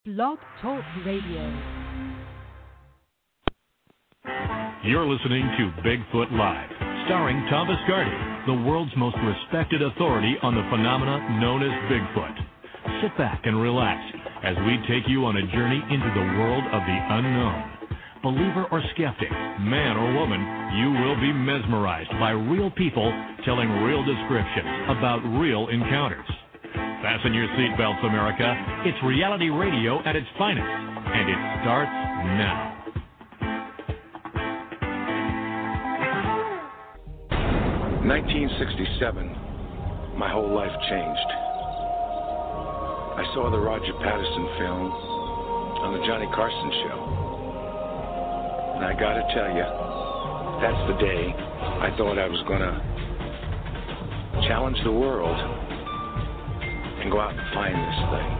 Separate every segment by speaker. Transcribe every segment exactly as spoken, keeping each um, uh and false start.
Speaker 1: Blog Talk Radio.
Speaker 2: You're listening to Bigfoot Live, starring Tom Biscardi, the world's most respected authority on the phenomena known as Bigfoot. Sit back and relax as we take you on a journey into the world of the unknown. Believer or skeptic, man or woman, you will be mesmerized by real people telling real descriptions about real encounters. Fasten your seatbelts, America. It's reality radio at its finest, and it starts now.
Speaker 3: nineteen sixty-seven, my whole life changed. I saw the Roger Patterson film on the Johnny Carson show. And I gotta tell you, that's the day I thought I was gonna challenge the world and go out and find this thing.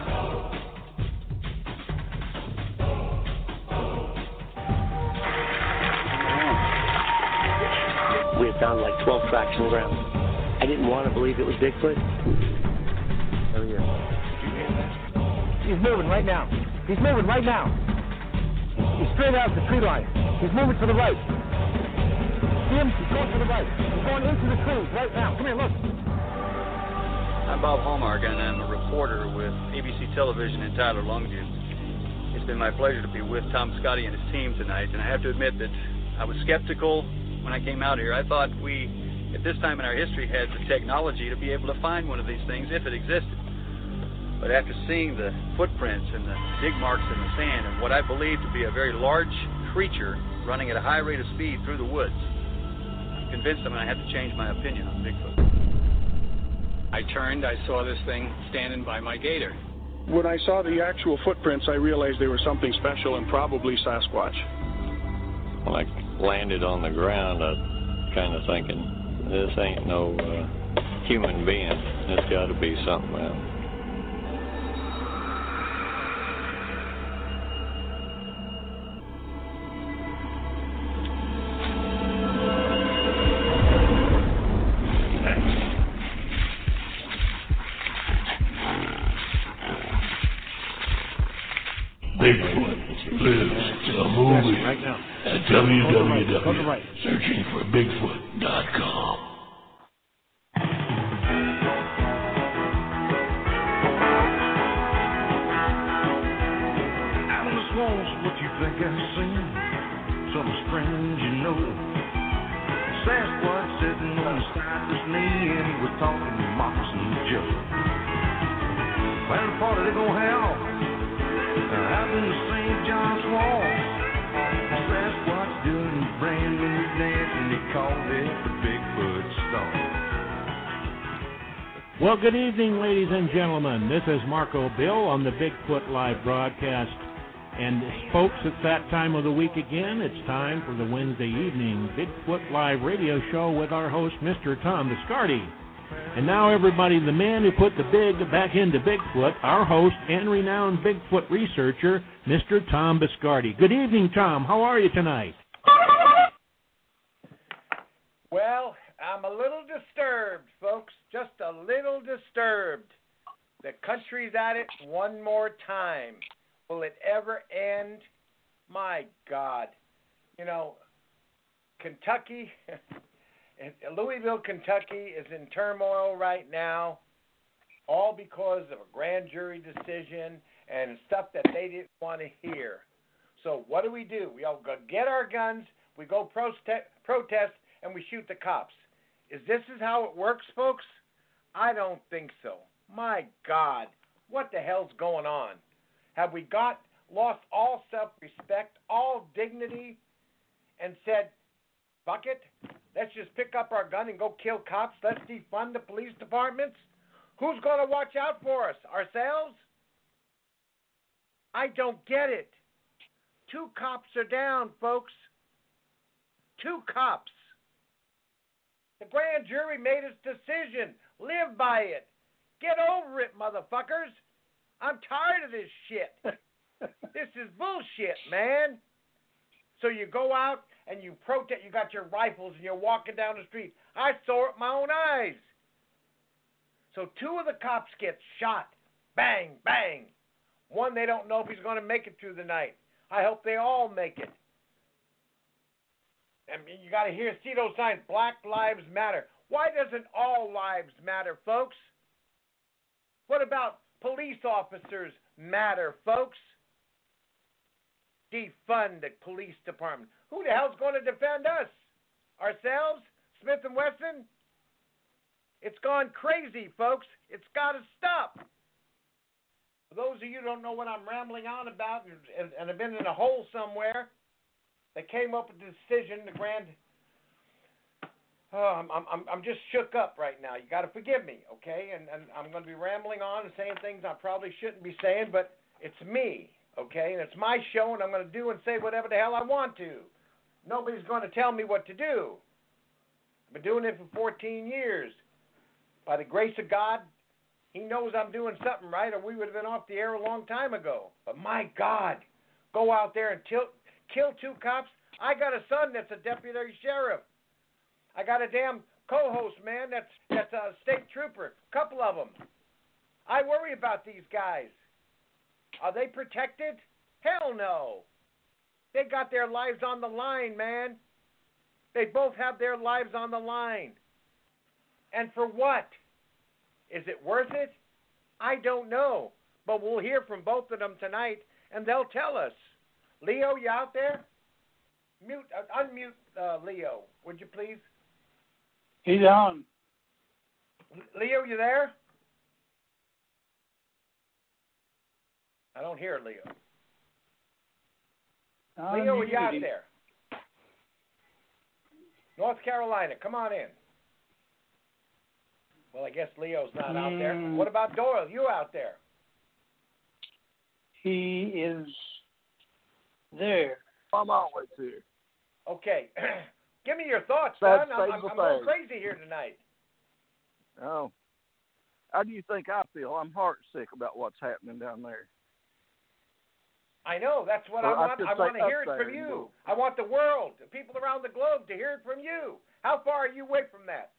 Speaker 4: We had found like twelve tracks in the ground. I didn't want to believe it was Bigfoot. Oh, yeah.
Speaker 5: He's moving right now. He's moving right now. He's straight out the tree line. He's moving to the right. See him? He's going to the right. He's going into the trees right now. Come here, look.
Speaker 6: I'm Bob Hallmark, and I'm a reporter with A B C Television in Tyler, Longview. It's been my pleasure to be with Tom Biscardi and his team tonight, and I have to admit that I was skeptical when I came out here. I thought we, at this time in our history, had the technology to be able to find one of these things if it existed. But after seeing the footprints and the dig marks in the sand and what I believe to be a very large creature running at a high rate of speed through the woods, I'm convinced I'm going to have to change my opinion on Bigfoot.
Speaker 7: I turned, I saw this thing standing by my gator.
Speaker 8: When I saw the actual footprints, I realized they were something special and probably Sasquatch.
Speaker 9: When I landed on the ground, I was kind of thinking, this ain't no uh, human being. It's got to be something else.
Speaker 10: Bigfoot lives a movie
Speaker 5: right now.
Speaker 10: at w w w
Speaker 5: right.
Speaker 10: searching for bigfoot dot com.
Speaker 11: Out in the swamps, what you think I've seen? Something strange, you know. Sasquatch sitting on the side of his knee, and he was talking to Moccasin Joe. Well, the party they gonna have out in the Saint John swamp, Sasquatch doing a brand new dance, and he called it the Bigfoot Stomp.
Speaker 12: Well, good evening, ladies and gentlemen. This is Marco Bill on the Bigfoot Live broadcast. And folks, it's that time of the week again. It's time for the Wednesday evening Bigfoot Live radio show with our host, Mister Tom Biscardi. And now, everybody, the man who put the big back into Bigfoot, our host and renowned Bigfoot researcher, Mister Tom Biscardi. Good evening, Tom. How are you tonight?
Speaker 13: Well, I'm a little disturbed, folks. Just a little disturbed. The country's at it one more time. Will it ever end? My God. You know, Kentucky... Louisville, Kentucky is in turmoil right now, all because of a grand jury decision and stuff that they didn't want to hear. So what do we do? We all go get our guns, we go prote- protest, and we shoot the cops. Is this is how it works, folks? I don't think so. My God, what the hell's going on? Have we got lost all self-respect, all dignity, and said, fuck it? Let's just pick up our gun and go kill cops. Let's defund the police departments. Who's going to watch out for us? Ourselves? I don't get it. Two cops are down, folks. Two cops. The grand jury made its decision. Live by it. Get over it, motherfuckers. I'm tired of this shit. This is bullshit, man. So you go out and you protest, you got your rifles and you're walking down the street. I saw it with my own eyes. So two of the cops get shot. Bang, bang. One, they don't know if he's going to make it through the night. I hope they all make it. And you got to hear, see those signs, Black Lives Matter. Why doesn't all lives matter, folks? What about police officers matter, folks? Defund the police department. Who the hell's going to defend us? Ourselves? Smith and Wesson? It's gone crazy, folks. It's got to stop. For those of you who don't know what I'm rambling on about and, and, and have been in a hole somewhere, they came up with the decision, the grand... Oh, I'm, I'm, I'm just shook up right now. You got to forgive me, okay? And, and I'm going to be rambling on and saying things I probably shouldn't be saying, but it's me, okay? And it's my show, and I'm going to do and say whatever the hell I want to. Nobody's going to tell me what to do. I've been doing it for fourteen years. By the grace of God, he knows I'm doing something right, or we would have been off the air a long time ago. But my God, go out there and til- kill two cops? I got a son that's a deputy sheriff. I got a damn co-host, man, that's that's a state trooper. Couple of them. I worry about these guys. Are they protected? Hell no. They got their lives on the line, man. They both have their lives on the line. And for what? Is it worth it? I don't know. But we'll hear from both of them tonight, and they'll tell us. Leo, you out there? Mute, uh, unmute uh, Leo, would you please?
Speaker 14: He's on.
Speaker 13: Leo, you there? I don't hear Leo.
Speaker 14: I'm
Speaker 13: Leo, are you
Speaker 14: muted.
Speaker 13: out there? North Carolina, come on in. Well, I guess Leo's not out there.
Speaker 14: Mm.
Speaker 13: What about Doyle? You out there?
Speaker 14: He is there.
Speaker 15: I'm always here.
Speaker 13: Okay. Give me your thoughts,
Speaker 15: That's
Speaker 13: son. I'm, I'm, I'm going crazy here tonight.
Speaker 15: Oh. How do you think I feel? I'm heartsick about what's happening down there.
Speaker 13: I know. That's what
Speaker 15: Well,
Speaker 13: I
Speaker 15: I
Speaker 13: want.
Speaker 15: should
Speaker 13: I
Speaker 15: say
Speaker 13: want to
Speaker 15: up
Speaker 13: hear it
Speaker 15: there,
Speaker 13: from you.
Speaker 15: no.
Speaker 13: I want the world, the people around the globe, to hear it from you. How far are you away from that?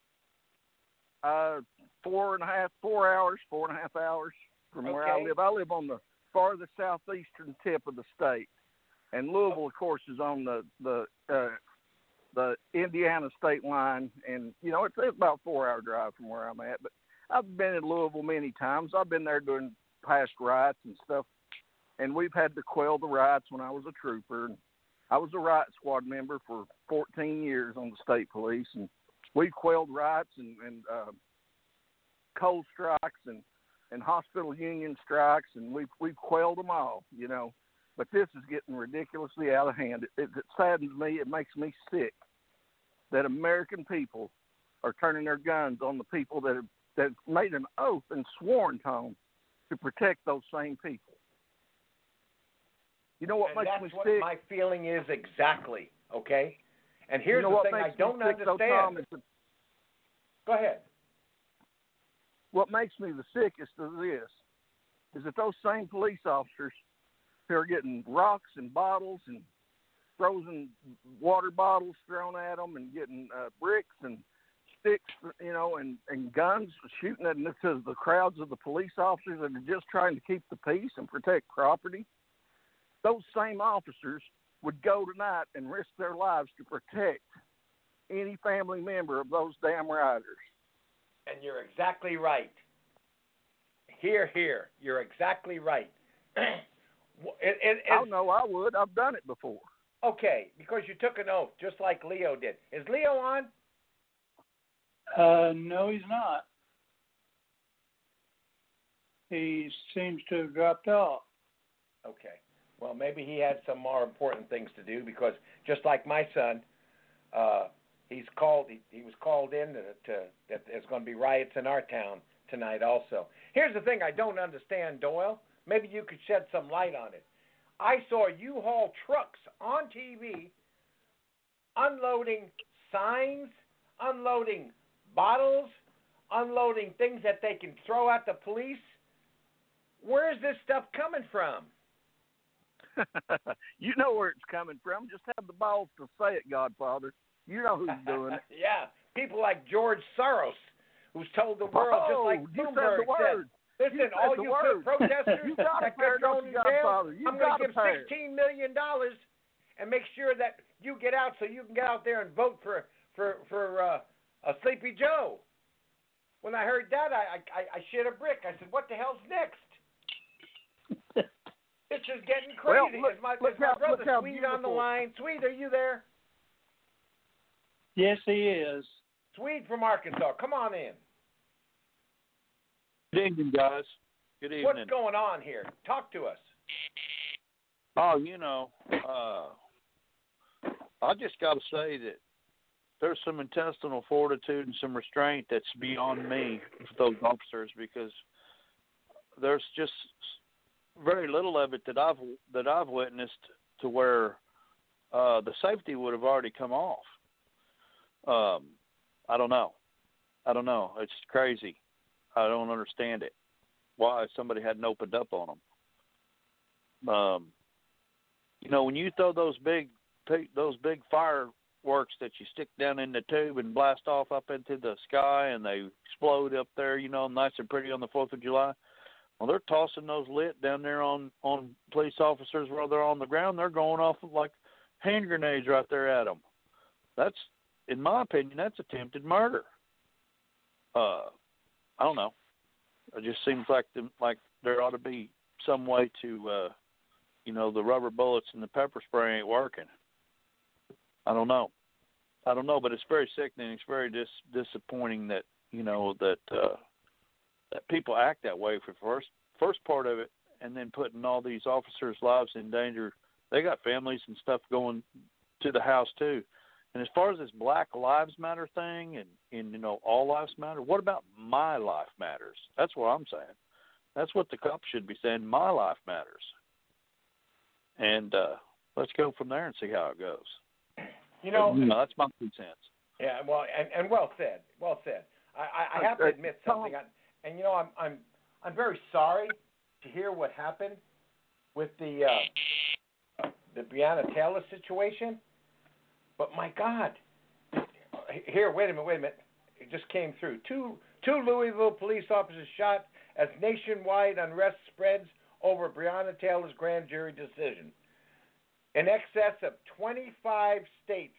Speaker 15: Uh, four and a half, four hours, four and a half hours from where I
Speaker 13: Okay.
Speaker 15: live. I live on the farthest southeastern tip of the state, and Louisville, of course, is on the the uh, the Indiana state line. And you know, it's, it's about a four-hour drive from where I'm at. But I've been in Louisville many times. I've been there during past riots and stuff, and we've had to quell the riots when I was a trooper. And I was a riot squad member for fourteen years on the state police, and we've quelled riots and, and uh, coal strikes and, and hospital union strikes, and we've we've quelled them all, you know. But this is getting ridiculously out of hand. It, it, it saddens me. It makes me sick that American people are turning their guns on the people that have that made an oath and sworn, Tom, to protect those same people. You know what
Speaker 13: and
Speaker 15: makes
Speaker 13: that's
Speaker 15: me
Speaker 13: what
Speaker 15: sick?
Speaker 13: my feeling is exactly, okay? And here's
Speaker 15: you know
Speaker 13: the
Speaker 15: what
Speaker 13: thing I
Speaker 15: makes
Speaker 13: don't
Speaker 15: me sick, though,
Speaker 13: understand.
Speaker 15: Tom, is that
Speaker 13: Go ahead.
Speaker 15: what makes me the sickest of this is that those same police officers who are getting rocks and bottles and frozen water bottles thrown at them and getting uh, bricks and sticks, you know, and, and guns shooting at into the crowds of the police officers that are just trying to keep the peace and protect property, those same officers would go tonight and risk their lives to protect any family member of those damn rioters.
Speaker 13: And you're exactly right. Here, here. You're exactly right. it, it,
Speaker 15: I know I would. I've done it before.
Speaker 13: Okay, because you took an oath, just like Leo did. Is Leo on?
Speaker 14: Uh, no, he's not. He seems to have dropped off.
Speaker 13: Okay. Well, maybe he had some more important things to do because just like my son, uh, he's called. He, he was called in to, to that there's going to be riots in our town tonight also. Here's the thing I don't understand, Doyle. Maybe you could shed some light on it. I saw U-Haul trucks on T V unloading signs, unloading bottles, unloading things that they can throw at the police. Where is this stuff coming from?
Speaker 15: You know where it's coming from. Just have the balls to say it, Godfather. You know who's doing it.
Speaker 13: Yeah, people like George Soros, who's told the world,
Speaker 15: oh,
Speaker 13: just like
Speaker 15: you said
Speaker 13: Bloomberg
Speaker 15: the word.
Speaker 13: Listen, all you
Speaker 15: word.
Speaker 13: protesters
Speaker 15: You got
Speaker 13: that
Speaker 15: a pair,
Speaker 13: got thrown
Speaker 15: don't
Speaker 13: in
Speaker 15: you,
Speaker 13: jail,
Speaker 15: Godfather? You
Speaker 13: I'm going
Speaker 15: got
Speaker 13: to
Speaker 15: a
Speaker 13: give
Speaker 15: pair.
Speaker 13: sixteen million dollars and make sure that you get out so you can get out there and vote for for for uh, a Sleepy Joe. When I heard that, I, I I shit a brick. I said, "What the hell's next?" This is getting crazy.
Speaker 15: Well, look,
Speaker 13: is my,
Speaker 15: look
Speaker 13: is my
Speaker 15: how,
Speaker 13: brother
Speaker 15: look how
Speaker 13: Sweet
Speaker 15: beautiful.
Speaker 13: on the line? Sweet, are you there?
Speaker 14: Yes, he is.
Speaker 13: Sweet from Arkansas. Come on in.
Speaker 16: Good evening, guys. Good evening.
Speaker 13: What's going on here? Talk to us.
Speaker 16: Oh, you know, uh, I just got to say that there's some intestinal fortitude and some restraint that's beyond me for those officers, because there's just very little of it that I've that I've witnessed to where uh, the safety would have already come off. Um, I don't know. I don't know. It's crazy. I don't understand it. Why somebody hadn't opened up on them. Um, you know, when you throw those big those big fireworks that you stick down in the tube and blast off up into the sky and they explode up there, you know, nice and pretty on the fourth of July. Well, they're tossing those lit down there on, on police officers while they're on the ground. They're going off like hand grenades right there at them. That's, in my opinion, that's attempted murder. Uh, I don't know. It just seems like the, like there ought to be some way to, uh, you know, the rubber bullets and the pepper spray ain't working. I don't know. I don't know, but it's very sickening. It's very dis- disappointing that, you know, that uh, that people act that way for first first part of it, and then putting all these officers' lives in danger. They got families and stuff going to the house too. And as far as this Black Lives Matter thing and, and you know, all lives matter, what about my life matters? That's what I'm saying. That's what the cops should be saying. My life matters. And uh, let's go from there and see how it goes.
Speaker 13: You know,
Speaker 16: no, that's my two cents.
Speaker 13: Yeah, well, and, and well said, well said. I, I, I have to admit something, I, and you know, I'm I'm I'm very sorry to hear what happened with the uh, the Breonna Taylor situation. But my God, here, wait a minute, wait a minute. It just came through. Two two Louisville police officers shot as nationwide unrest spreads over Breonna Taylor's grand jury decision. In excess of twenty-five states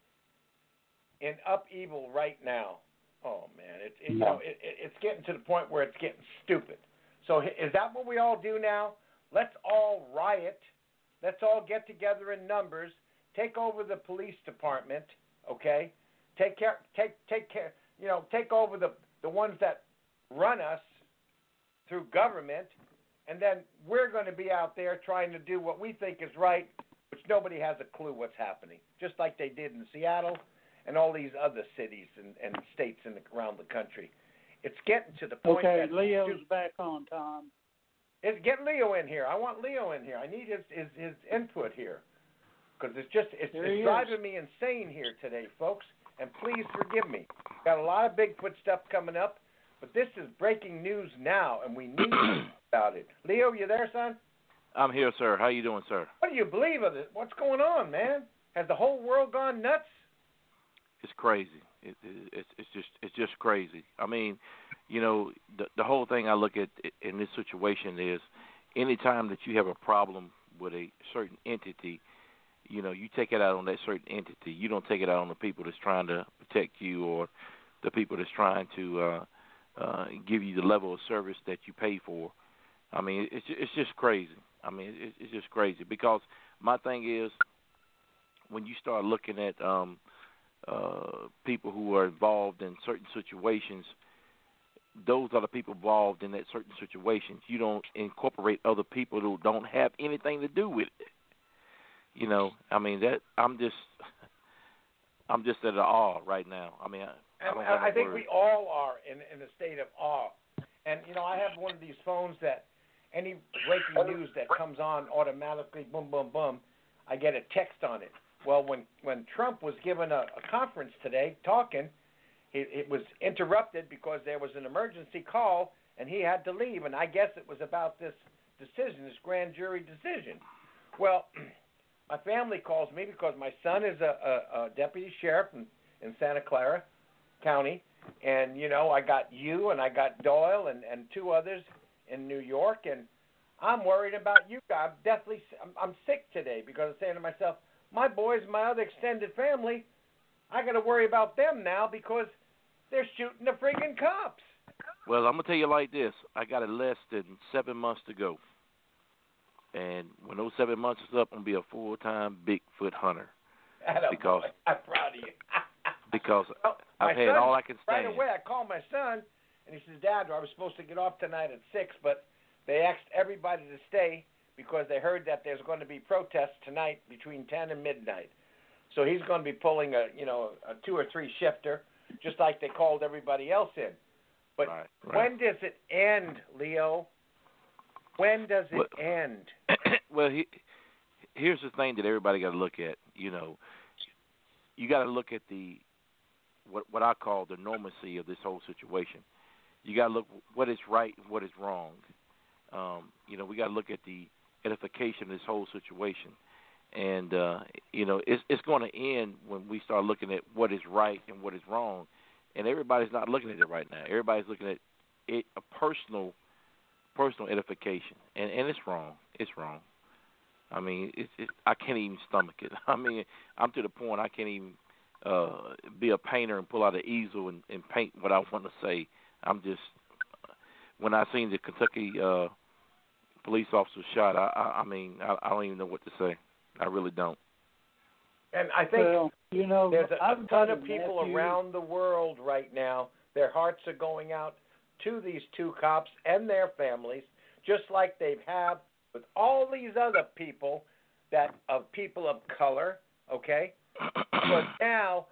Speaker 13: in upheaval right now. Oh man, it's it, you know it, it, it's getting to the point where it's getting stupid. So is that what we all do now? Let's all riot. Let's all get together in numbers. Take over the police department. Okay, take care. Take take care. You know, take over the the ones that run us through government, and then we're going to be out there trying to do what we think is right, which nobody has a clue what's happening, just like they did in Seattle and all these other cities and, and states in the, around the country. It's getting to the point
Speaker 14: okay,
Speaker 13: that...
Speaker 14: Leo's back on, Tom.
Speaker 13: It's, get Leo in here. I want Leo in here. I need his, his, his input here. Because it's just, it's, it's driving me insane here today, folks. And please forgive me. Got a lot of Bigfoot stuff coming up, but this is breaking news now, and we need to know about it. Leo, you there, son?
Speaker 17: I'm here, sir. How you doing, sir?
Speaker 13: What do you believe of it? What's going on, man? Has the whole world gone nuts?
Speaker 17: It's crazy. It, it, it's it's just it's just crazy. I mean, you know, the the whole thing I look at in this situation is, anytime that you have a problem with a certain entity, you know, you take it out on that certain entity. You don't take it out on the people that's trying to protect you or the people that's trying to uh, uh, give you the level of service that you pay for. I mean, it's it's just crazy. I mean, it's, it's just crazy because my thing is, when you start looking at um, uh, people who are involved in certain situations, those are the people involved in that certain situations. You don't incorporate other people who don't have anything to do with it. You know, I mean that I'm just I'm just at awe right now. I mean, I, I, don't have
Speaker 13: I think
Speaker 17: words.
Speaker 13: we all are in in a state of awe. And you know, I have one of these phones that any breaking news that comes on automatically, boom, boom, boom, I get a text on it. Well, when when Trump was given a, a conference today talking, it, it was interrupted because there was an emergency call and he had to leave. And I guess it was about this decision, this grand jury decision. Well, my family calls me because my son is a, a, a deputy sheriff in, in Santa Clara County. And, you know, I got you and I got Doyle and, and two others in New York, and I'm worried about you guys. I'm definitely, I'm, I'm sick today because I'm saying to myself, my boys, my other extended family, I got to worry about them now because they're shooting the friggin' cops.
Speaker 17: Well, I'm gonna tell you like this: I got it less than seven months to go, and when those seven months is up, I'm gonna be a full-time Bigfoot hunter. Because
Speaker 13: I'm proud of you.
Speaker 17: because
Speaker 13: well,
Speaker 17: I've had
Speaker 13: son,
Speaker 17: all I can stand.
Speaker 13: Right away, I called my son, and he says, Dad, I was supposed to get off tonight at six, but they asked everybody to stay because they heard that there's going to be protests tonight between ten and midnight. So he's going to be pulling a, you know, a two or three shifter, just like they called everybody else in. But
Speaker 17: right, right.
Speaker 13: when does it end, Leo? When does it
Speaker 17: well,
Speaker 13: end?
Speaker 17: Well, he, here's the thing that everybody got to look at. You know, you got to look at the what what I call the normalcy of this whole situation. You got to look what is right and what is wrong. Um, you know, we got to look at the edification of this whole situation. And, uh, you know, it's, it's going to end when we start looking at what is right and what is wrong. And everybody's not looking at it right now. Everybody's looking at it a personal personal edification. And, and it's wrong. It's wrong. I mean, it's, it's, I can't even stomach it. I mean, I'm to the point I can't even uh, be a painter and pull out an easel and, and paint what I want to say. I'm just, when I seen the Kentucky uh, police officer shot, I, I, I mean, I, I don't even know what to say. I really don't.
Speaker 13: And I think
Speaker 14: well, you know,
Speaker 13: there's a,
Speaker 14: I've
Speaker 13: a
Speaker 14: got
Speaker 13: ton of
Speaker 14: a
Speaker 13: people
Speaker 14: nephew.
Speaker 13: around the world right now, their hearts are going out to these two cops and their families, just like they have with all these other people that of people of color, okay? But now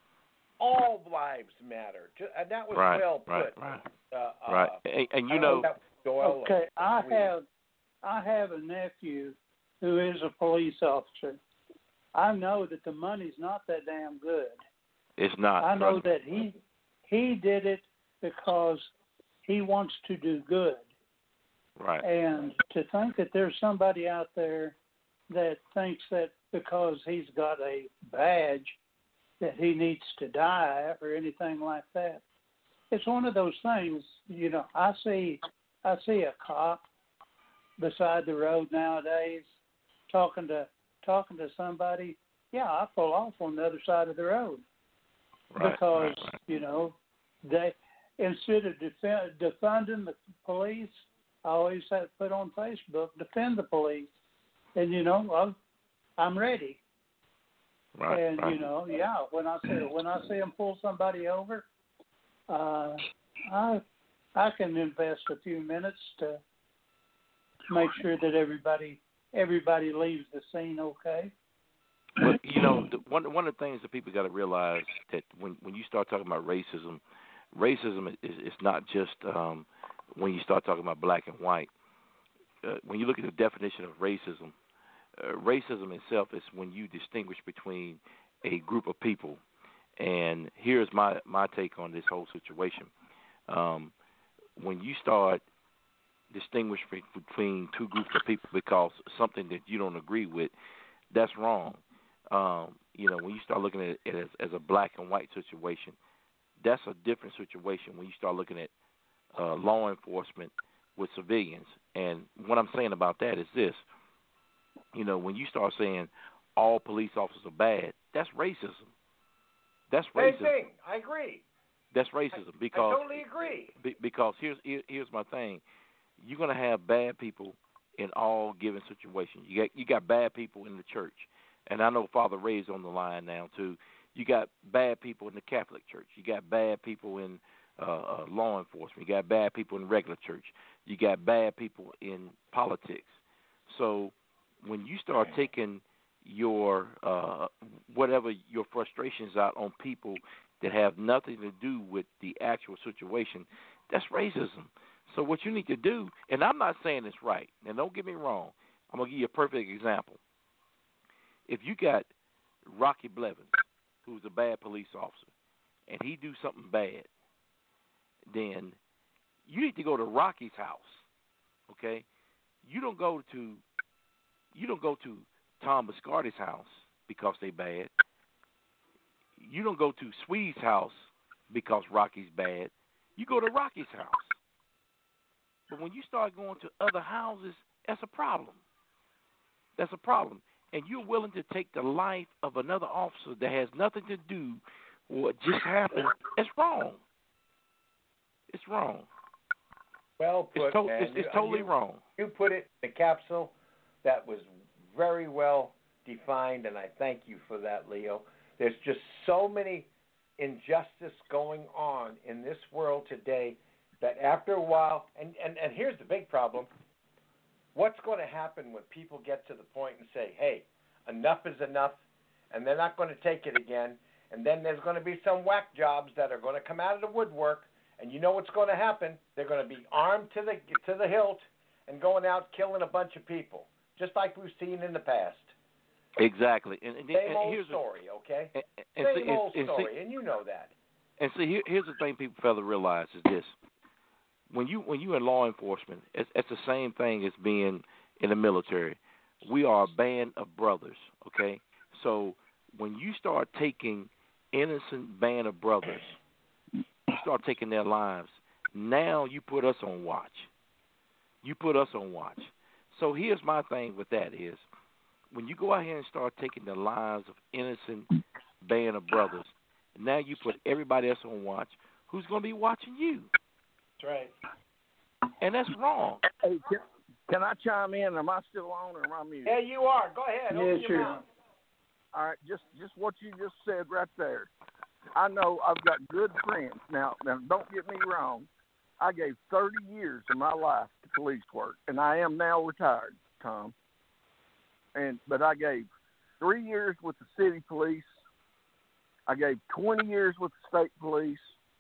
Speaker 13: all lives matter. And that was
Speaker 17: right,
Speaker 13: well put.
Speaker 17: Right, right,
Speaker 13: uh,
Speaker 17: right.
Speaker 13: Uh,
Speaker 17: and, and you
Speaker 13: I
Speaker 17: know,
Speaker 13: that was Doyle
Speaker 14: okay, I
Speaker 13: Weed.
Speaker 14: have, I have a nephew who is a police officer. I know that the money's not that damn good.
Speaker 17: It's not.
Speaker 14: I know
Speaker 17: brother.
Speaker 14: that he he did it because he wants to do good.
Speaker 17: Right.
Speaker 14: And to think that there's somebody out there that thinks that because he's got a badge that he needs to die or anything like that. It's one of those things, you know, I see I see a cop beside the road nowadays talking to talking to somebody, yeah, I pull off on the other side of the road.
Speaker 17: Right,
Speaker 14: because,
Speaker 17: right, right.
Speaker 14: you know, they instead of defend, defunding the police, I always have to put on Facebook, defend the police. And, you know, I'm, I'm ready.
Speaker 17: Right,
Speaker 14: and,
Speaker 17: right.
Speaker 14: you know, yeah, when I see when I see them pull somebody over, uh, I I can invest a few minutes to make sure that everybody everybody leaves the scene okay.
Speaker 17: But you know, the, one one of the things that people got to realize that when when you start talking about racism, racism is is not just um, when you start talking about black and white. Uh, when you look at the definition of racism, uh, racism itself is when you distinguish between a group of people. And here's my my take on this whole situation. Um, when you start distinguishing between two groups of people because something that you don't agree with, that's wrong. Um, you know, when you start looking at it as, as a black and white situation, that's a different situation when you start looking at uh, law enforcement with civilians. And what I'm saying about that is this. You know, when you start saying all police officers are bad, that's racism. That's racism.
Speaker 13: Same thing. I agree.
Speaker 17: That's racism because
Speaker 13: I totally agree.
Speaker 17: Be, because here's here, here's my thing. You're gonna have bad people in all given situations. You got you got bad people in the church, and I know Father Ray's on the line now too. You got bad people in the Catholic Church. You got bad people in uh, uh, law enforcement. You got bad people in regular church. You got bad people in politics. So when you start taking your uh, whatever your frustrations out on people that have nothing to do with the actual situation, that's racism. So what you need to do, and I'm not saying it's right, and don't get me wrong, I'm going to give you a perfect example. If you got Rocky Blevins, who's a bad police officer, and he do something bad, then you need to go to Rocky's house, okay? You don't go to you don't go to Tom Biscardi's house because they bad. You don't go to Swede's house because Rocky's bad. You go to Rocky's house. But when you start going to other houses, that's a problem. That's a problem. And you're willing to take the life of another officer that has nothing to do with what just happened. It's wrong. It's wrong.
Speaker 13: Well put,
Speaker 17: it's, to-
Speaker 13: man.
Speaker 17: it's, it's
Speaker 13: you,
Speaker 17: totally
Speaker 13: you,
Speaker 17: wrong.
Speaker 13: You put it in the capsule that was very well defined, and I thank you for that, Leo. There's just so many injustice going on in this world today that after a while, and, and, and here's the big problem, what's going to happen when people get to the point and say, hey, enough is enough, and they're not going to take it again, and then there's going to be some whack jobs that are going to come out of the woodwork, and you know what's going to happen? They're going to be armed to the to the hilt and going out killing a bunch of people, just like we've seen in the past.
Speaker 17: Exactly. And, and,
Speaker 13: Same
Speaker 17: and
Speaker 13: old
Speaker 17: here's
Speaker 13: story,
Speaker 17: a,
Speaker 13: okay?
Speaker 17: And, and
Speaker 13: Same
Speaker 17: see,
Speaker 13: old
Speaker 17: and,
Speaker 13: story,
Speaker 17: and, see,
Speaker 13: and you know that.
Speaker 17: And see, here, here's the thing people fail to realize is this. When you when you in law enforcement, it's, it's the same thing as being in the military. We are a band of brothers, okay? So when you start taking innocent band of brothers, you start taking their lives, now you put us on watch. You put us on watch. So here's my thing with that is, when you go out here and start taking the lives of innocent band of brothers, now you put everybody else on watch. Who's going to be watching you?
Speaker 13: That's right.
Speaker 17: And that's wrong.
Speaker 15: Hey, can, can I chime in? Am I still on or am I muted?
Speaker 13: Yeah, you are. Go ahead.
Speaker 15: Yeah,
Speaker 13: Open
Speaker 15: sure.
Speaker 13: your mouth.
Speaker 15: All right, just just what you just said right there. I know I've got good friends. Now, now don't get me wrong. I gave thirty years of my life to police work, and I am now retired, Tom. And but I gave three years with the city police. I gave twenty years with the state police,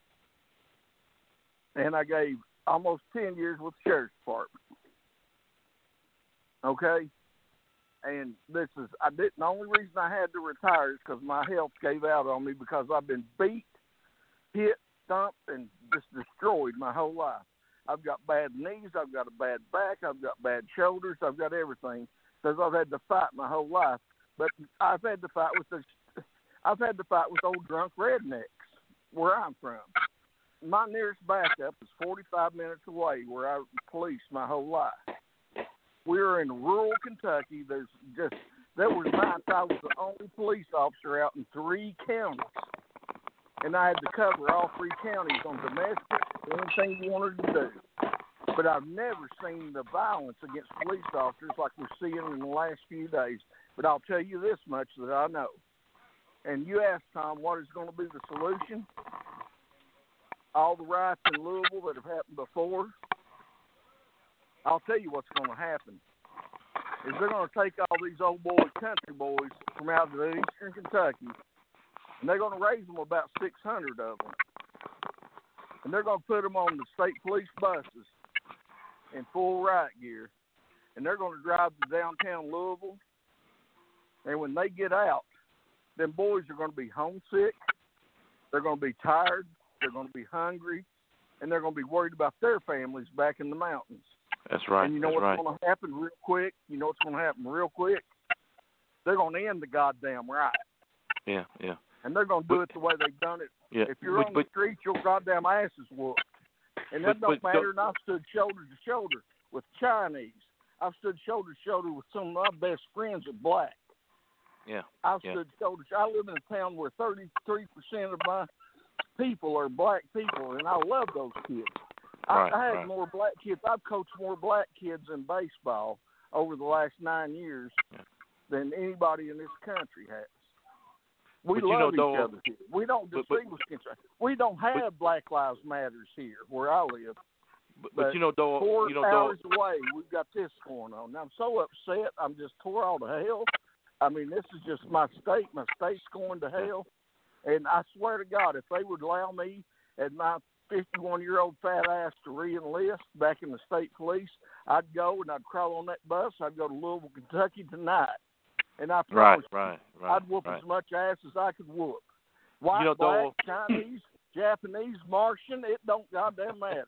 Speaker 15: and I gave almost ten years with the sheriff's department. Okay? And this is, I didn't, the only reason I had to retire is because my health gave out on me because I've been beat, hit, stumped, and just destroyed my whole life. I've got bad knees, I've got a bad back, I've got bad shoulders, I've got everything because I've had to fight my whole life. But I've had to fight with the, I've had to fight with old drunk rednecks where I'm from. My nearest backup is forty-five minutes away where I policed my whole life. We're in rural Kentucky. There's just, there was nights I was the only police officer out in three counties. And I had to cover all three counties on domestic, anything you wanted to do. But I've never seen the violence against police officers like we're seeing in the last few days. But I'll tell you this much that I know. And you asked, Tom, what is going to be the solution? All the riots in Louisville that have happened before, I'll tell you what's going to happen. Is they're going to take all these old boy country boys from out of eastern Kentucky, and they're going to raise them about six hundred of them. And they're going to put them on the state police buses in full riot gear, and they're going to drive to downtown Louisville. And when they get out, them boys are going to be homesick, they're going to be tired, they're going to be hungry, and they're going to be worried about their families back in the mountains.
Speaker 17: That's right.
Speaker 15: And you know
Speaker 17: That's
Speaker 15: what's
Speaker 17: right.
Speaker 15: going to happen real quick? You know what's going to happen real quick? They're going to end the goddamn riot.
Speaker 17: Yeah, yeah.
Speaker 15: And they're going to do it the way they've done it.
Speaker 17: Yeah,
Speaker 15: If you're
Speaker 17: but,
Speaker 15: on
Speaker 17: but,
Speaker 15: the street, your goddamn ass is whooped. And that
Speaker 17: but,
Speaker 15: don't
Speaker 17: but,
Speaker 15: matter. And I've stood shoulder to shoulder with Chinese. I've stood shoulder to shoulder with some of my best friends that black.
Speaker 17: Yeah.
Speaker 15: I've
Speaker 17: yeah.
Speaker 15: stood shoulder to shoulder. I live in a town where thirty-three percent of my people are black people, and I love those kids.
Speaker 17: Right,
Speaker 15: I, I had
Speaker 17: right.
Speaker 15: more black kids. I've coached more black kids in baseball over the last nine years
Speaker 17: yeah.
Speaker 15: than anybody in this country has. We
Speaker 17: but
Speaker 15: love
Speaker 17: you know,
Speaker 15: each
Speaker 17: though,
Speaker 15: other here. We don't
Speaker 17: but,
Speaker 15: distinguish. But, we don't have
Speaker 17: but,
Speaker 15: Black Lives Matters here where I live.
Speaker 17: But,
Speaker 15: But,
Speaker 17: but you know, though,
Speaker 15: four
Speaker 17: you know,
Speaker 15: hours
Speaker 17: though,
Speaker 15: away, we've got this going on. Now, I'm so upset. I'm just tore all to hell. I mean, this is just my state. My state's going to hell. And I swear to God, if they would allow me at my fifty-one-year-old fat ass to re-enlist back in the state police, I'd go and I'd crawl on that bus. I'd go to Louisville, Kentucky tonight. And I promise
Speaker 17: right, right,
Speaker 15: you,
Speaker 17: right,
Speaker 15: I'd whoop
Speaker 17: right.
Speaker 15: as much ass as I could whoop. White,
Speaker 17: you know,
Speaker 15: black,
Speaker 17: though,
Speaker 15: Chinese, Japanese, Martian, it don't goddamn matter.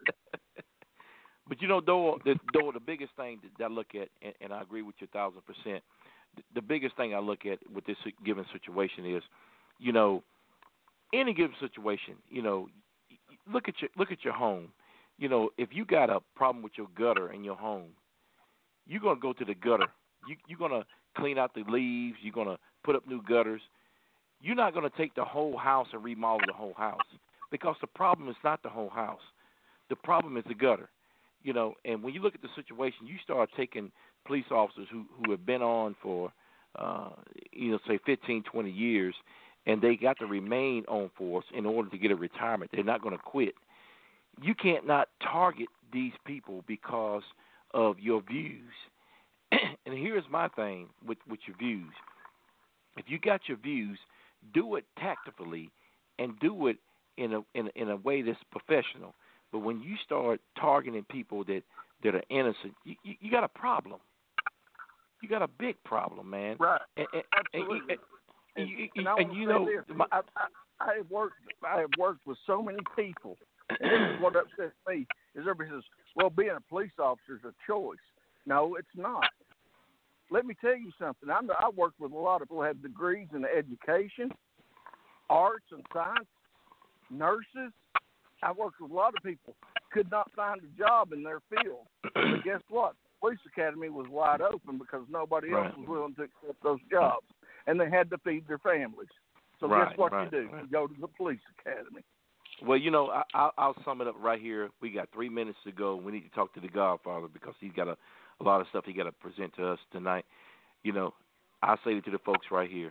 Speaker 17: But you know, though, the, though the biggest thing that I look at, and, and I agree with you a thousand percent, the, the biggest thing I look at with this given situation is, you know, any given situation, you know, look at your look at your home. you know, if you got a problem with your gutter in your home, you're going to go to the gutter. You, you're going to clean out the leaves. You're going to put up new gutters. You're not going to take the whole house and remodel the whole house because the problem is not the whole house. The problem is the gutter. You know, and when you look at the situation, you start taking police officers who, who have been on for, uh, you know, say fifteen, twenty years, and they got to remain on force in order to get a retirement. They're not going to quit. You can't not target these people because of your views. And here's my thing with, with your views. If you got your views, do it tactfully and do it in a in a, in a way that's professional. But when you start targeting people that, that are innocent, you, you, you got a problem. You got a big problem, man.
Speaker 15: Right.
Speaker 17: And, and,
Speaker 15: Absolutely.
Speaker 17: And, and,
Speaker 15: and,
Speaker 17: and, and, and you know,
Speaker 15: this, I, I, I have worked. I have worked with so many people. And this is what upsets me is everybody says, "Well, being a police officer is a choice." No, it's not. Let me tell you something. I'm, I work with a lot of people who have degrees in education, arts and science, nurses. I worked with a lot of people could not find a job in their field. But guess what? The police academy was wide open because nobody
Speaker 17: right.
Speaker 15: else was willing to accept those jobs, and they had to feed their families. So
Speaker 17: right,
Speaker 15: guess what
Speaker 17: right,
Speaker 15: you do?
Speaker 17: right.
Speaker 15: You go to the police academy.
Speaker 17: Well, you know, I, I'll, I'll sum it up right here. We got three minutes to go. We need to talk to the Godfather because he's got a, a lot of stuff he got to present to us tonight. You know, I say to the folks right here,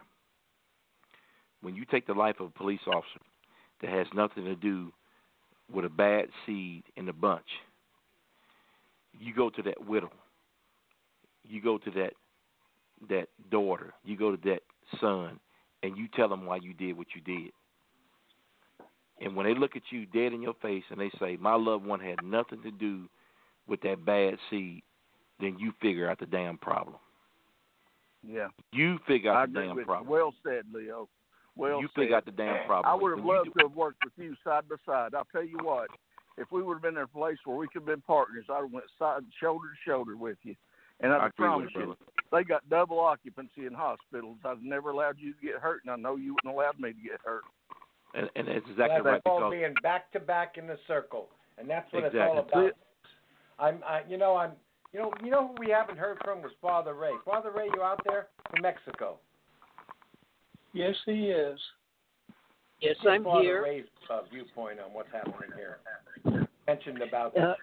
Speaker 17: when you take the life of a police officer that has nothing to do with a bad seed in the bunch, you go to that widow, you go to that that daughter, you go to that son, and you tell them why you did what you did. And when they look at you dead in your face and they say, my loved one had nothing to do with that bad seed, then you figure out the damn problem.
Speaker 15: Yeah.
Speaker 17: You figure out
Speaker 15: I
Speaker 17: the damn
Speaker 15: with
Speaker 17: problem.
Speaker 15: You. Well said, Leo. Well
Speaker 17: you
Speaker 15: said.
Speaker 17: figure out the damn problem.
Speaker 15: I would have
Speaker 17: when
Speaker 15: loved
Speaker 17: do-
Speaker 15: to have worked with you side by side. I'll tell you what, if we would have been in a place where we could have been partners, I would have went side, shoulder to shoulder with you. And I,
Speaker 17: I agree
Speaker 15: promise
Speaker 17: with
Speaker 15: you, they got double occupancy in hospitals. I've never allowed you to get hurt, and I know you wouldn't allow me to get hurt.
Speaker 17: And, and that's exactly
Speaker 13: that's
Speaker 17: right.
Speaker 13: all
Speaker 17: because
Speaker 13: being back to back in the circle, and that's what
Speaker 17: exactly.
Speaker 13: it's all about. I'm, I, you know, I'm, you know, you know who we haven't heard from was Father Ray. Father Ray, you out there from Mexico?
Speaker 14: Yes, he is.
Speaker 18: Yes,
Speaker 13: Give
Speaker 18: I'm
Speaker 13: Father
Speaker 18: here.
Speaker 13: Ray's uh, viewpoint on what's happening here. Mentioned about
Speaker 18: Uh,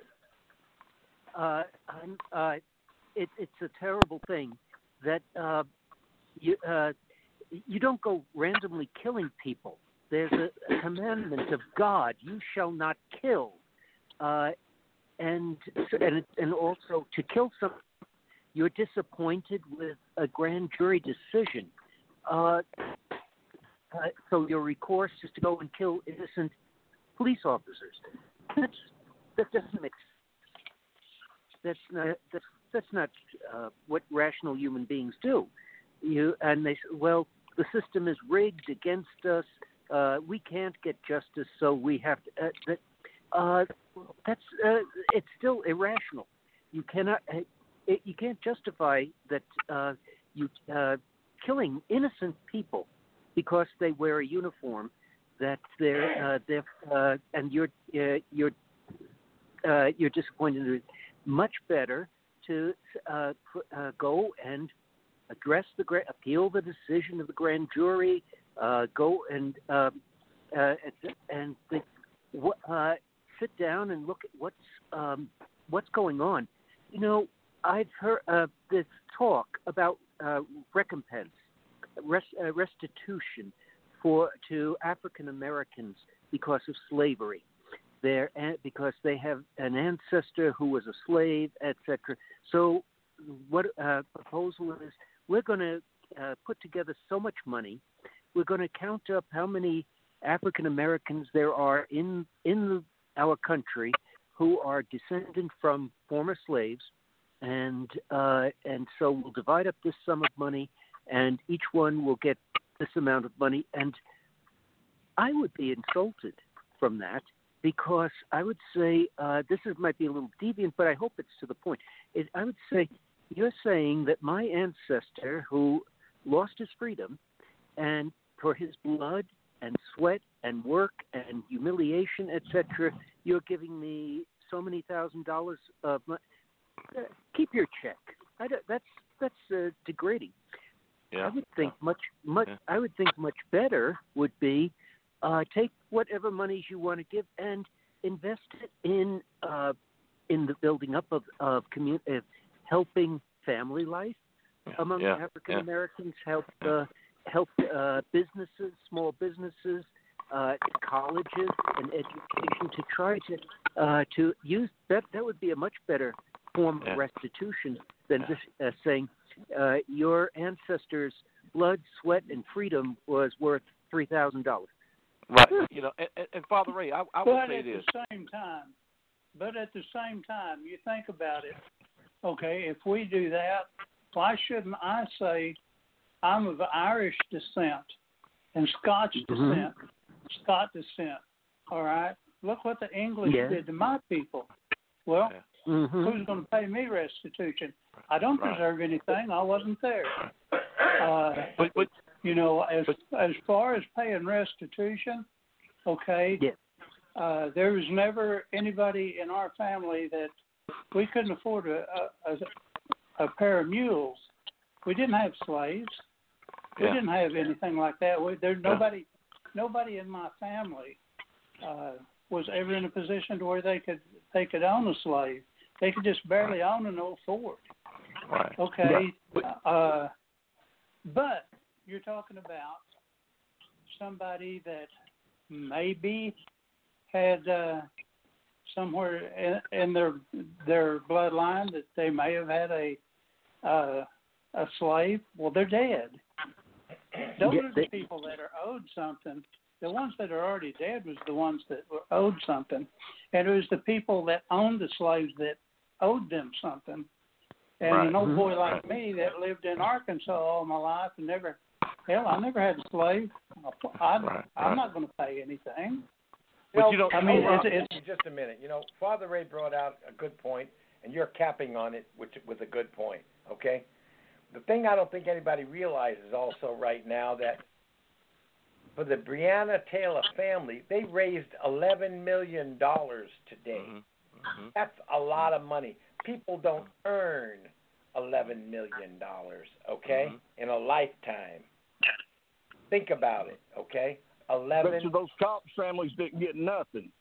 Speaker 18: uh, I'm, uh, it, it's a terrible thing that uh, you uh, you don't go randomly killing people. There's a, a commandment of God: you shall not kill, uh, and and and also to kill someone, you're disappointed with a grand jury decision. Uh, uh, so your recourse is to go and kill innocent police officers. That's, that doesn't make sense. That's not that's that's not uh, what rational human beings do. You and they say, well, the system is rigged against us. Uh, we can't get justice, so we have to. Uh, that, uh, that's uh, it's still irrational. You cannot. Uh, it, you can't justify that uh, you uh, killing innocent people because they wear a uniform. That they're uh, they're uh, and you're uh, you're uh, you're disappointed. Much better to uh, uh, go and address the gra- appeal the decision of the grand jury. Uh, go and uh, uh, and think, uh, sit down and look at what's um, what's going on. You know, I've heard uh, this talk about uh, recompense, res- uh, restitution for to African Americans because of slavery. They're, because they have an ancestor who was a slave, et cetera. So what uh, proposal is, we're going to uh, put together so much money, we're going to count up how many African Americans there are in in our country who are descendant from former slaves, and uh, and so we'll divide up this sum of money, and each one will get this amount of money. And I would be insulted from that, because I would say, uh, this is, might be a little deviant, but I hope it's to the point. It, I would say, you're saying that my ancestor who lost his freedom, and for his blood and sweat and work and humiliation, et cetera, you're giving me so many thousand dollars of money. Uh, keep your check. I don't, that's that's uh, degrading.
Speaker 17: Yeah.
Speaker 18: I would think much much.
Speaker 17: Yeah.
Speaker 18: I would think much better would be uh, take whatever monies you want to give and invest it in uh, in the building up of of community, of helping family life
Speaker 17: Yeah.
Speaker 18: among
Speaker 17: Yeah.
Speaker 18: African Americans, help uh, help uh, businesses, small businesses, uh, colleges, and education to try to uh, to use that. That would be a much better form
Speaker 17: Yeah.
Speaker 18: of restitution than just uh, saying uh, your ancestors' blood, sweat, and freedom was worth three thousand dollars.
Speaker 17: Right. You know, and, and, and Father Ray, I, I would
Speaker 14: But
Speaker 17: say
Speaker 14: at
Speaker 17: this.
Speaker 14: the same time, but at the same time, you think about it. Okay, if we do that, why shouldn't I say I'm of Irish descent and Scotch
Speaker 18: Mhm.
Speaker 14: descent, Scot descent? All right, look what the English
Speaker 18: Yeah.
Speaker 14: did to my people. Well,
Speaker 18: Mhm.
Speaker 14: who's going to pay me restitution? I don't
Speaker 17: Right.
Speaker 14: deserve anything. I wasn't there. Uh,
Speaker 17: But, but
Speaker 14: you know, as as far as paying restitution, okay,
Speaker 18: Yeah.
Speaker 14: uh, there was never anybody in our family that we couldn't afford a a, a, a pair of mules. We didn't have slaves. We
Speaker 17: Yeah.
Speaker 14: didn't have anything like that. We, there nobody nobody in my family uh, was ever in a position to where they could they could own a slave. They could just barely own an old Ford.
Speaker 17: right.
Speaker 14: Okay, uh, but you're talking about somebody that maybe had uh, somewhere in, in their their bloodline that they may have had a uh, a slave. Well, they're dead. Those
Speaker 18: Yeah,
Speaker 14: are the
Speaker 18: they-
Speaker 14: people that are owed something. The ones that are already dead was the ones that were owed something, and it was the people that owned the slaves that owed them something. And
Speaker 17: Right.
Speaker 14: an old boy
Speaker 17: Mhm.
Speaker 14: like
Speaker 17: Right.
Speaker 14: me that lived in Arkansas all my life and never, hell, I never had a slave. I,
Speaker 17: Right,
Speaker 14: I'm
Speaker 17: right.
Speaker 14: not going to pay anything.
Speaker 17: But you don't.
Speaker 14: I mean,
Speaker 13: hold
Speaker 14: it's,
Speaker 13: on
Speaker 14: it's
Speaker 13: just a minute. You know, Father Ray brought out a good point, and you're capping on it with with a good point. Okay. The thing I don't think anybody realizes also right now that for the Breonna Taylor family, they raised eleven million dollars today.
Speaker 17: Mm-hmm.
Speaker 13: That's a lot of money. People don't earn eleven million dollars, okay,
Speaker 17: Mm-hmm.
Speaker 13: in a lifetime. Think about it, okay?
Speaker 15: Bet
Speaker 13: Eleven.
Speaker 15: you those cops' families didn't get nothing.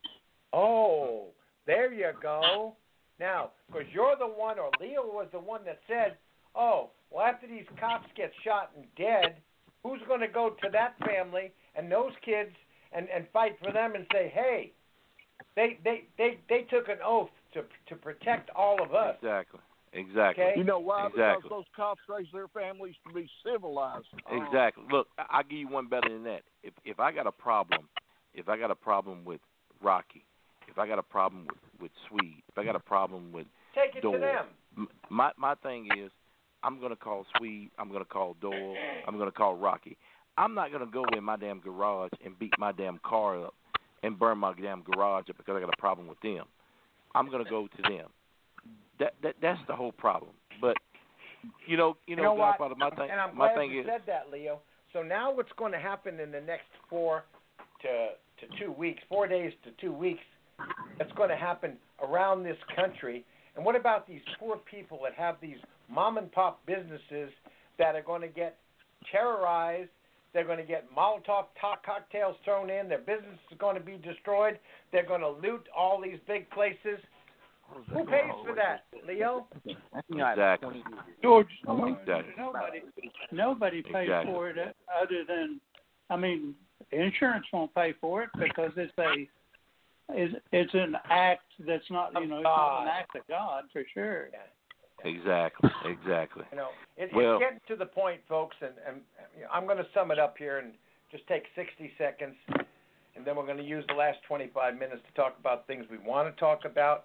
Speaker 13: Oh, there you go. Now, because you're the one, or Leo was the one that said, oh, well, after these cops get shot and dead, who's going to go to that family and those kids and, and fight for them and say, hey, they they, they, they took an oath to to protect all of us.
Speaker 17: Exactly. Exactly.
Speaker 13: Okay.
Speaker 15: You know why?
Speaker 17: Exactly.
Speaker 15: Because those cops raised their families to be civilized.
Speaker 17: Exactly. Look, I- I'll give you one better than that. If if I got a problem, if I got a problem with Rocky, if I got a problem with, with Swede, if I got a problem with
Speaker 13: Take it
Speaker 17: Doyle,
Speaker 13: to them.
Speaker 17: m- my my thing is, I'm gonna call Swede, I'm gonna call Doyle, I'm gonna call Rocky. I'm not gonna go in my damn garage and beat my damn car up and burn my damn garage up because I got a problem with them. I'm gonna go to them. That that that's the whole problem. But you know, you know,
Speaker 13: You know what?
Speaker 17: Godfather, my thing,
Speaker 13: And I'm
Speaker 17: my
Speaker 13: glad
Speaker 17: thing
Speaker 13: you
Speaker 17: is,
Speaker 13: said that, Leo. So now what's going to happen in the next four to to two weeks, four days to two weeks, that's going to happen around this country. And what about these poor people that have these mom and pop businesses that are going to get terrorized? They're going to get Molotov cocktails thrown in. Their business is going to be destroyed. They're going to loot all these big places. Who pays for that, Leo?
Speaker 17: exactly.
Speaker 14: George.
Speaker 17: Exactly.
Speaker 14: Nobody, nobody pays
Speaker 17: Exactly.
Speaker 14: for it other than, I mean, insurance won't pay for it because it's a, it's, it's an act that's not, you know, it's not an act of God for sure.
Speaker 17: Exactly. Exactly.
Speaker 13: You know, it,
Speaker 17: Well-
Speaker 13: it's getting to the point, folks, and, and you know, I'm going to sum it up here and just take sixty seconds, and then we're going to use the last twenty-five minutes to talk about things we want to talk about.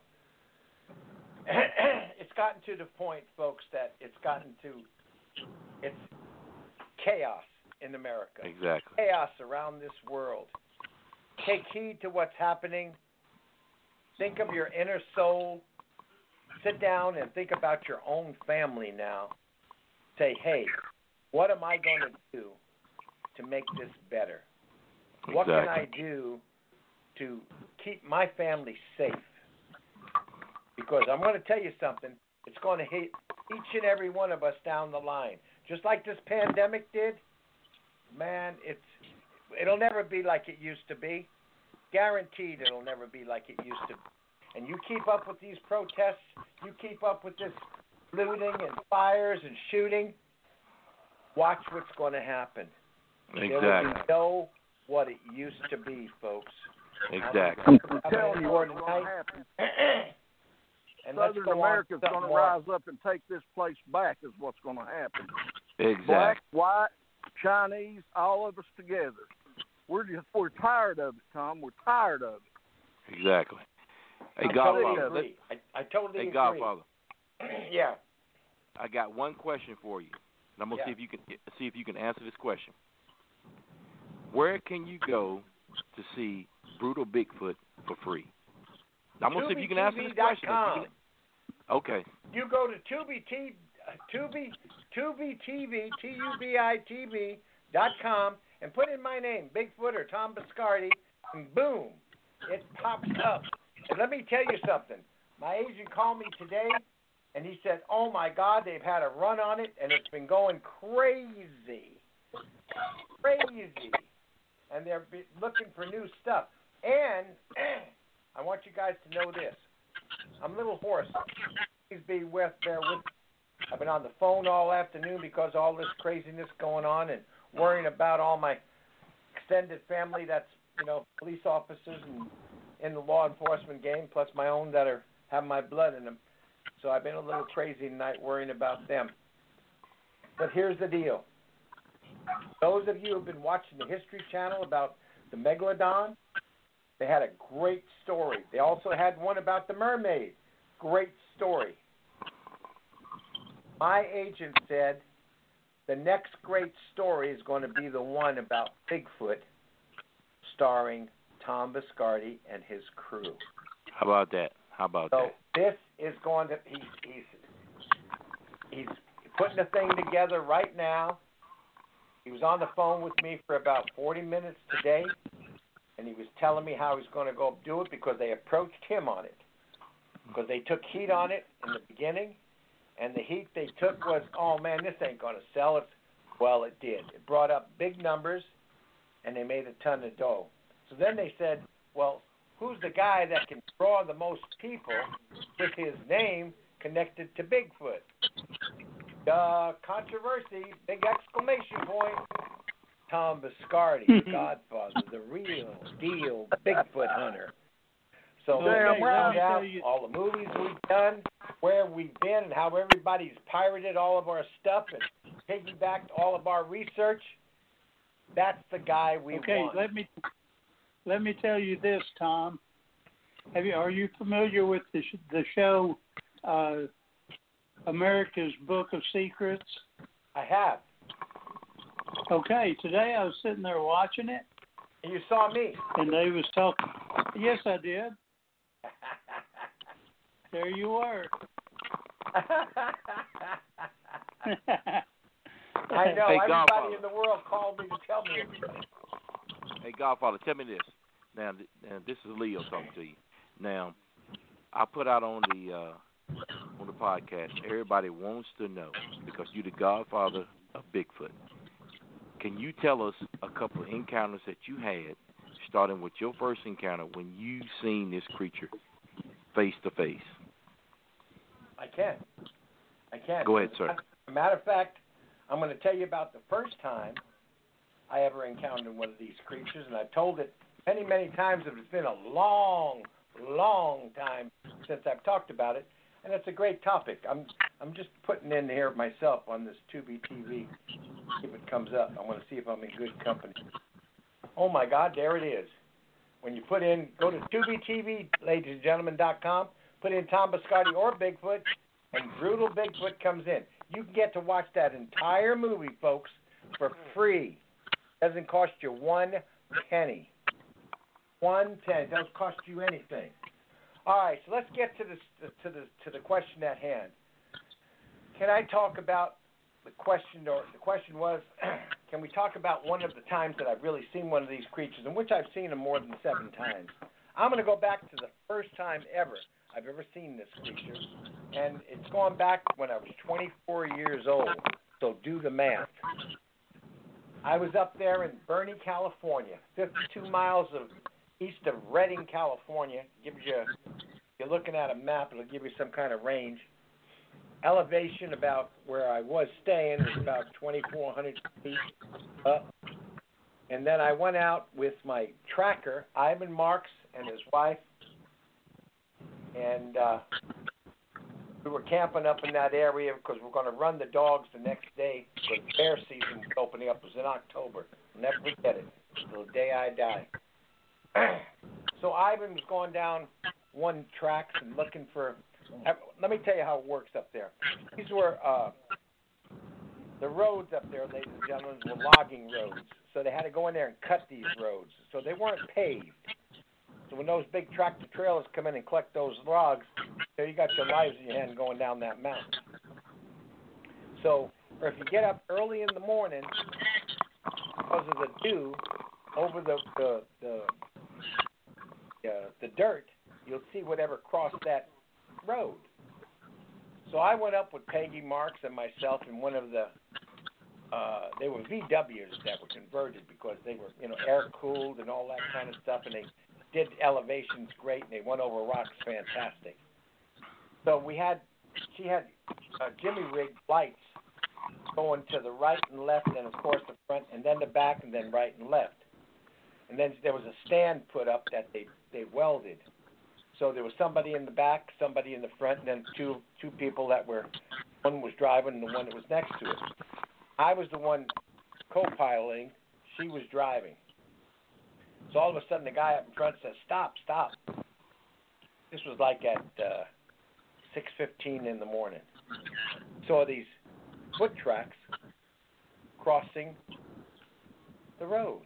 Speaker 13: It's gotten to the point, folks, that it's gotten to, it's chaos in America.
Speaker 17: Exactly.
Speaker 13: Chaos around this world. Take heed to what's happening. Think of your inner soul. Sit down and think about your own family now. Say, hey, what am I going to do to make this better? What can I
Speaker 17: Exactly.
Speaker 13: do to keep my family safe? because I'm going to tell you something. It's going to hit each and every one of us down the line. Just like this pandemic did, man, it's it'll never be like it used to be. Guaranteed it'll never be like it used to be. And you keep up with these protests, you keep up with this looting and fires and shooting, watch what's going to happen.
Speaker 17: Exactly.
Speaker 13: There will be no what it used to be, folks.
Speaker 17: Exactly.
Speaker 15: I'm telling you what's going to happen.
Speaker 13: And
Speaker 15: Southern America's going to rise up and take this place back is what's going to happen.
Speaker 17: Exactly.
Speaker 15: Black, white, Chinese, all of us together. We're just we're tired of it, Tom. We're tired of it.
Speaker 17: Exactly. Hey,
Speaker 13: I
Speaker 17: Godfather.
Speaker 13: totally agree. I, I totally
Speaker 17: hey,
Speaker 13: agree.
Speaker 17: Godfather.
Speaker 13: Yeah.
Speaker 17: I got one question for you. And I'm gonna
Speaker 13: Yeah.
Speaker 17: see if you can see if you can answer this question. Where can you go to see Brutal Bigfoot for free? I'm gonna see if you can answer this question. If you can, okay.
Speaker 13: You go to Tubi T, Tubi, Tubi T V, T U B I T V dot com, and put in my name, Bigfoot or Tom Biscardi, and boom, it pops up. And let me tell you something. My agent called me today, and he said, "Oh my God, they've had a run on it, and it's been going crazy, crazy, and they're be- looking for new stuff." And I want you guys to know this. I'm a little hoarse. Please be with there with. I've been on the phone all afternoon because of all this craziness going on and worrying about all my extended family that's, you know, police officers and in the law enforcement game, plus my own that are have my blood in them. So I've been a little crazy tonight worrying about them. But here's the deal. Those of you who have been watching the History Channel about the Megalodon, they had a great story. They also had one about the mermaid. Great story. My agent said the next great story is going to be the one about Bigfoot, starring Tom Biscardi and his crew.
Speaker 17: How about that? How about
Speaker 13: so
Speaker 17: that?
Speaker 13: this is going to he's he's he's putting the thing together right now. He was on the phone with me for about forty minutes today, and he was telling me how he's going to go do it because they approached him on it. Because they took heat on it in the beginning, and the heat they took was, oh man, this ain't going to sell it. Well, it did. It brought up big numbers, and they made a ton of dough. So then they said, well, who's the guy that can draw the most people with his name connected to Bigfoot? Uh, controversy, big exclamation point. Tom Biscardi, the Godfather, the real deal Bigfoot hunter. So we
Speaker 14: Damn,
Speaker 13: found out
Speaker 14: you.
Speaker 13: all the movies we've done, where we've been, and how everybody's pirated all of our stuff and piggybacked all of our research. That's the guy we
Speaker 14: okay,
Speaker 13: want.
Speaker 14: Okay, let me let me tell you this, Tom. Have you are you familiar with the sh- the show uh, America's Book of Secrets?
Speaker 13: I have.
Speaker 14: Okay, today I was sitting there watching it.
Speaker 13: And you saw me.
Speaker 14: And they was talking. Yes, I did. There you were.
Speaker 13: I know.
Speaker 17: Hey,
Speaker 13: everybody
Speaker 17: Godfather.
Speaker 13: in the world called me to tell me everything.
Speaker 17: Hey, Godfather, tell me this. Now, th- now this is Leo talking to you. Now, I put out on the uh, on the podcast. Everybody wants to know because you're the Godfather of Bigfoot. Can you tell us a couple of encounters that you had, starting with your first encounter when you seen this creature face to face?
Speaker 13: I can. I can.
Speaker 17: Go ahead, sir.
Speaker 13: As a matter of fact, I'm going to tell you about the first time I ever encountered one of these creatures, and I've told it many, many times, but it's been a long, long time since I've talked about it, and it's a great topic. I'm I'm just putting in here myself on this Tubi T V. See if it comes up. I want to see if I'm in good company. Oh my God, there it is. When you put in, go to Tubi T V, ladies and gentlemen, dot com, put in Tom Biscardi or Bigfoot, and Brutal Bigfoot comes in. You can get to watch that entire movie, folks, for free. Doesn't cost you one penny. One penny. Doesn't cost you anything. All right, so let's get to the to the to the question at hand. Can I talk about the question? Or the question was, can we talk about one of the times that I've really seen one of these creatures, in which I've seen them more than seven times? I'm going to go back to the first time ever I've ever seen this creature, and it's gone back when I was twenty-four years old. So do the math. I was up there in Bernie, California, fifty-two miles of east of Redding, California. Gives you, if you're looking at a map, it'll give you some kind of range. Elevation about where I was staying was about twenty-four hundred feet up. And then I went out with my tracker, Ivan Marks, and his wife, and uh, we were camping up in that area because we're going to run the dogs the next day because bear season was opening up. It was in October. I'll never forget it till the day I die. So Ivan was going down one tracks and looking for. Let me tell you how it works up there. These were uh, the roads up there, ladies and gentlemen, were logging roads. So they had to go in there and cut these roads. So they weren't paved. So when those big tractor trailers come in and collect those logs, you got your lives in your hand going down that mountain. So, or if you get up early in the morning because of the dew over the the the, uh, the dirt, you'll see whatever crossed that road. So I went up with Peggy Marks and myself and one of the uh, they were V Ws that were converted because they were, you know, air cooled and all that kind of stuff, and they did elevations great, and they went over rocks fantastic. So we had, she had uh, Jimmy rigged lights going to the right and left, and of course the front, and then the back, and then right and left. And then there was a stand put up that they, they welded. So there was somebody in the back, somebody in the front, and then two two people that were, one was driving and the one that was next to it. I was the one co-piloting, she was driving. So all of a sudden the guy up in front says, stop, stop. This was like at uh, six fifteen in the morning. Saw these foot tracks crossing the road.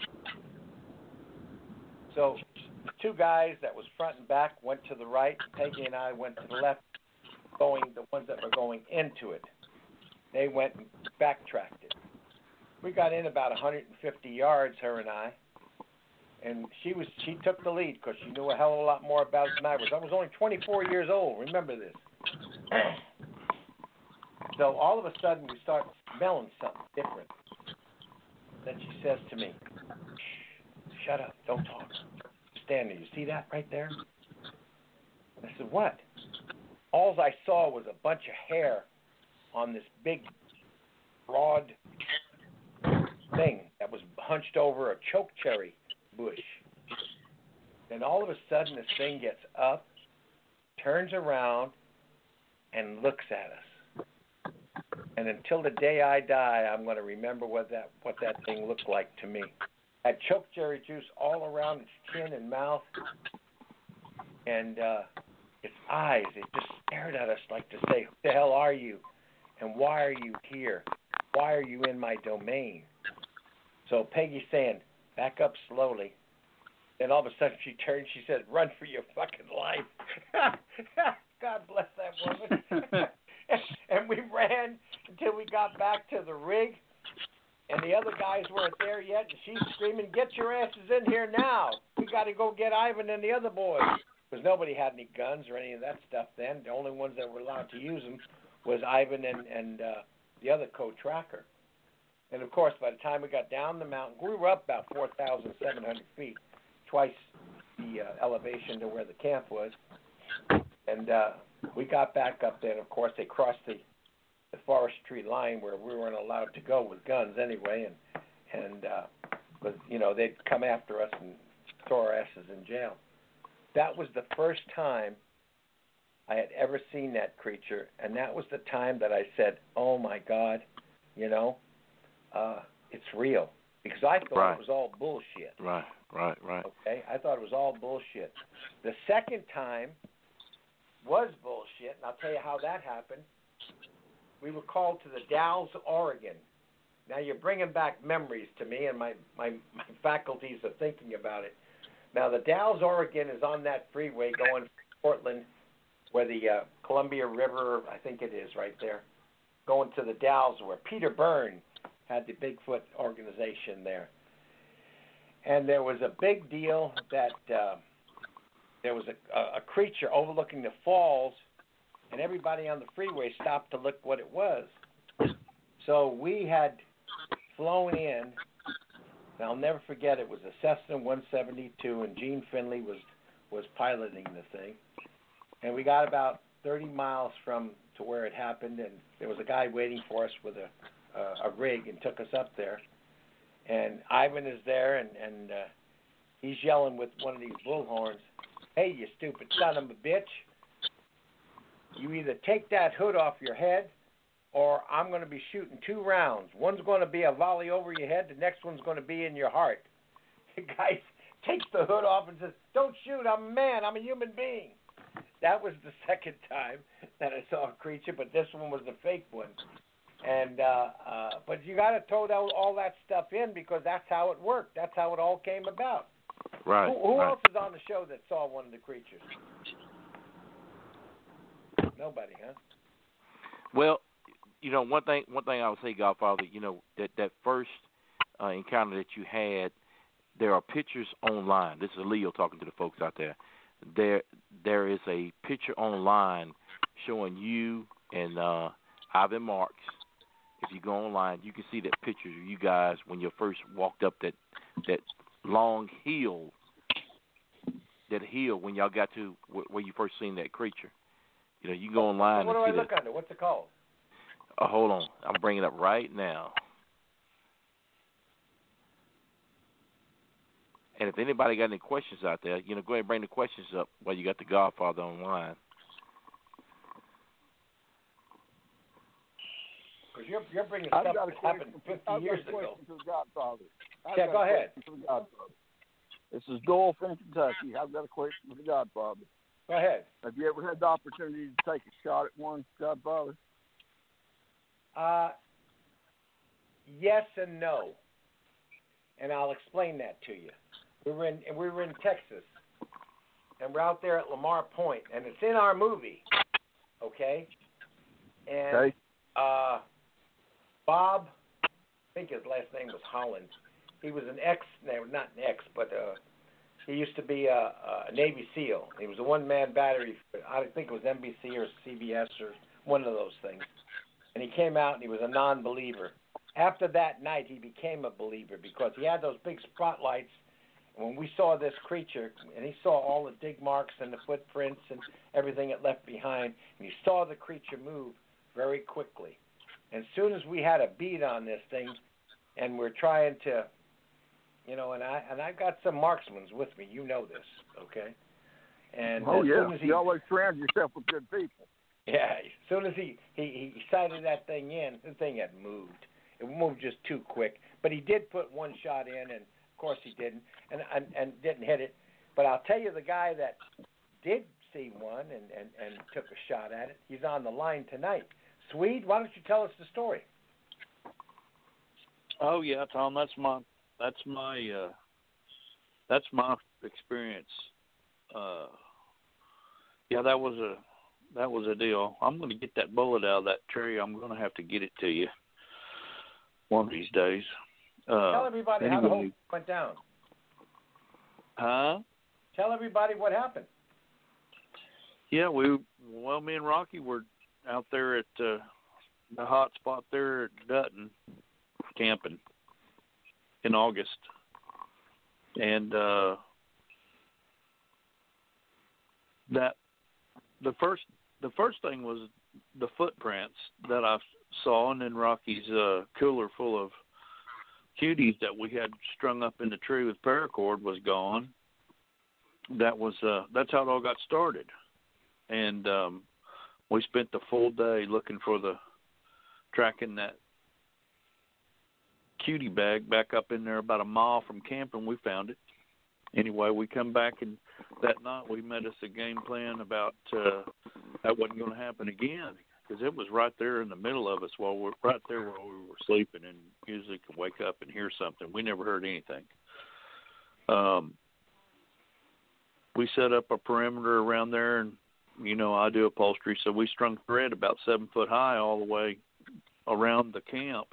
Speaker 13: So the two guys that was front and back went to the right. Peggy and I went to the left, going the ones that were going into it. They went and backtracked it. We got in about one hundred fifty yards, her and I, and she was she took the lead because she knew a hell of a lot more about it than I was. I was only twenty-four years old. Remember this. So all of a sudden we start smelling something different. Then she says to me, "Shh, shut up, don't talk. Stand there. You see that right there?" I said, "What?" All I saw was a bunch of hair on this big, broad thing that was hunched over a chokecherry bush. Then all of a sudden this thing gets up, turns around, and looks at us. And until the day I die, I'm going to remember what that what that thing looked like to me. Had chokecherry juice all around its chin and mouth, and uh, its eyes, it just stared at us like to say, "Who the hell are you? And why are you here? Why are you in my domain?" So Peggy's saying, "Back up slowly." Then all of a sudden she turned, she said, "Run for your fucking life." God bless that woman. And we ran until we got back to the rig, and the other guys weren't there yet, and she's screaming, "Get your asses in here now. We got to go get Ivan and the other boys." Because nobody had any guns or any of that stuff then. The only ones that were allowed to use them was Ivan and, and uh, the other co-tracker. And, of course, by the time we got down the mountain, we were up about four thousand seven hundred feet, twice the uh, elevation to where the camp was. And uh, we got back up there, and, of course, they crossed the, the forestry line where we weren't allowed to go with guns anyway. And, and uh, but, you know, they'd come after us and throw our asses in jail. That was the first time I had ever seen that creature, and that was the time that I said, "Oh my God, you know, uh, it's real." Because I thought
Speaker 17: right.
Speaker 13: it was all bullshit.
Speaker 17: Right, right, right.
Speaker 13: Okay, I thought it was all bullshit. The second time was bullshit, and I'll tell you how that happened. We were called to the Dalles, Oregon. Now you're bringing back memories to me and my, my, my faculties of thinking about it. Now the Dalles, Oregon is on that freeway going from Portland, where the uh, Columbia River, I think it is right there, going to the Dalles, where Peter Byrne had the Bigfoot organization there. And there was a big deal that uh, there was a, a, a creature overlooking the falls, and everybody on the freeway stopped to look what it was. So we had flown in, and I'll never forget, it was a Cessna one seventy-two, and Gene Finley was, was piloting the thing. And we got about thirty miles from to where it happened, and there was a guy waiting for us with a, a, a rig and took us up there. And Ivan is there, and, and uh, he's yelling with one of these bullhorns, "Hey, you stupid son of a bitch, you either take that hood off your head or I'm going to be shooting two rounds. One's going to be a volley over your head. The next one's going to be in your heart." The guy takes the hood off and says, "Don't shoot. I'm a man. I'm a human being." That was the second time that I saw a creature, but this one was the fake one. And uh, uh, but you got to throw that, all that stuff in because that's how it worked. That's how it all came about.
Speaker 17: Right.
Speaker 13: Who, who
Speaker 17: right.
Speaker 13: else is on the show that saw one of the creatures? Nobody, huh?
Speaker 17: Well, you know, one thing one thing I would say, Godfather, you know, that, that first uh, encounter that you had, there are pictures online. This is Leo talking to the folks out there. There there is a picture online showing you and uh, Ivan Marks. If you go online, you can see that picture of you guys when you first walked up that that long hill, that hill when y'all got to where, where you first seen that creature. You know, you can go online.
Speaker 13: What do
Speaker 17: and
Speaker 13: I
Speaker 17: see
Speaker 13: look
Speaker 17: that.
Speaker 13: under? What's it called?
Speaker 17: Oh, hold on. I'm bringing it up right now. And if anybody got any questions out there, you know, go ahead and bring the questions up while you got the Godfather online.
Speaker 13: Because you're, you're bringing
Speaker 15: I've
Speaker 13: stuff
Speaker 15: got a
Speaker 13: that happened
Speaker 15: question,
Speaker 13: fifty
Speaker 15: I've
Speaker 13: years
Speaker 15: got a
Speaker 13: ago.
Speaker 15: question to the Godfather. I've
Speaker 13: Yeah,
Speaker 15: got
Speaker 13: go
Speaker 15: a
Speaker 13: ahead.
Speaker 15: question to the Godfather. This is Doyle from Kentucky. I've got a question for the Godfather.
Speaker 13: Go ahead.
Speaker 15: Have you ever had the opportunity to take a shot at one, Godfather?
Speaker 13: Uh, yes and no, and I'll explain that to you. We were in we were in Texas, and we're out there at Lamar Point, and it's in our movie, okay? And
Speaker 15: Okay.
Speaker 13: uh, Bob, I think his last name was Holland. He was an ex, no, not an ex, but uh, he used to be a, a Navy SEAL. He was a one-man battery. For, I think it was N B C or C B S or one of those things. And he came out and he was a non-believer. After that night, he became a believer because he had those big spotlights. And when we saw this creature, and he saw all the dig marks and the footprints and everything it left behind, and he saw the creature move very quickly. And as soon as we had a beat on this thing, and we're trying to, you know, and I and I've got some marksmen with me. You know this, okay? And
Speaker 15: oh
Speaker 13: as
Speaker 15: yeah,
Speaker 13: soon as he,
Speaker 15: you always surround yourself with good people.
Speaker 13: Yeah, as soon as he, he, he sighted that thing in, the thing had moved. It moved just too quick. But he did put one shot in, and of course he didn't, and and, and didn't hit it. But I'll tell you the guy that did see one and, and, and took a shot at it, he's on the line tonight. Swede, why don't you tell us the story?
Speaker 16: Oh yeah, Tom, that's my that's my uh, that's my experience. Uh, yeah, that was a that was a deal. I'm going to get that bullet out of that tree. I'm going to have to get it to you one of these days. Uh,
Speaker 13: Tell everybody
Speaker 16: anyway.
Speaker 13: how the whole went down.
Speaker 16: Huh?
Speaker 13: Tell everybody what happened.
Speaker 16: Yeah, we well, me and Rocky were out there at uh, the hot spot there at Dutton camping in August, and uh, that the first the first thing was the footprints that I saw, and then Rocky's uh, cooler full of cuties that we had strung up in the tree with paracord was gone. That was uh, that's how it all got started, and um, we spent the full day looking for the tracking that cutie bag back up in there about a mile from camp, and we found it. Anyway, we come back, and that night we made us a game plan about uh, that wasn't going to happen again, because it was right there in the middle of us while we're right there while we were sleeping, and usually can wake up and hear something. We never heard anything. Um, we set up a perimeter around there, and you know I do upholstery, so we strung thread about seven foot high all the way around the camp.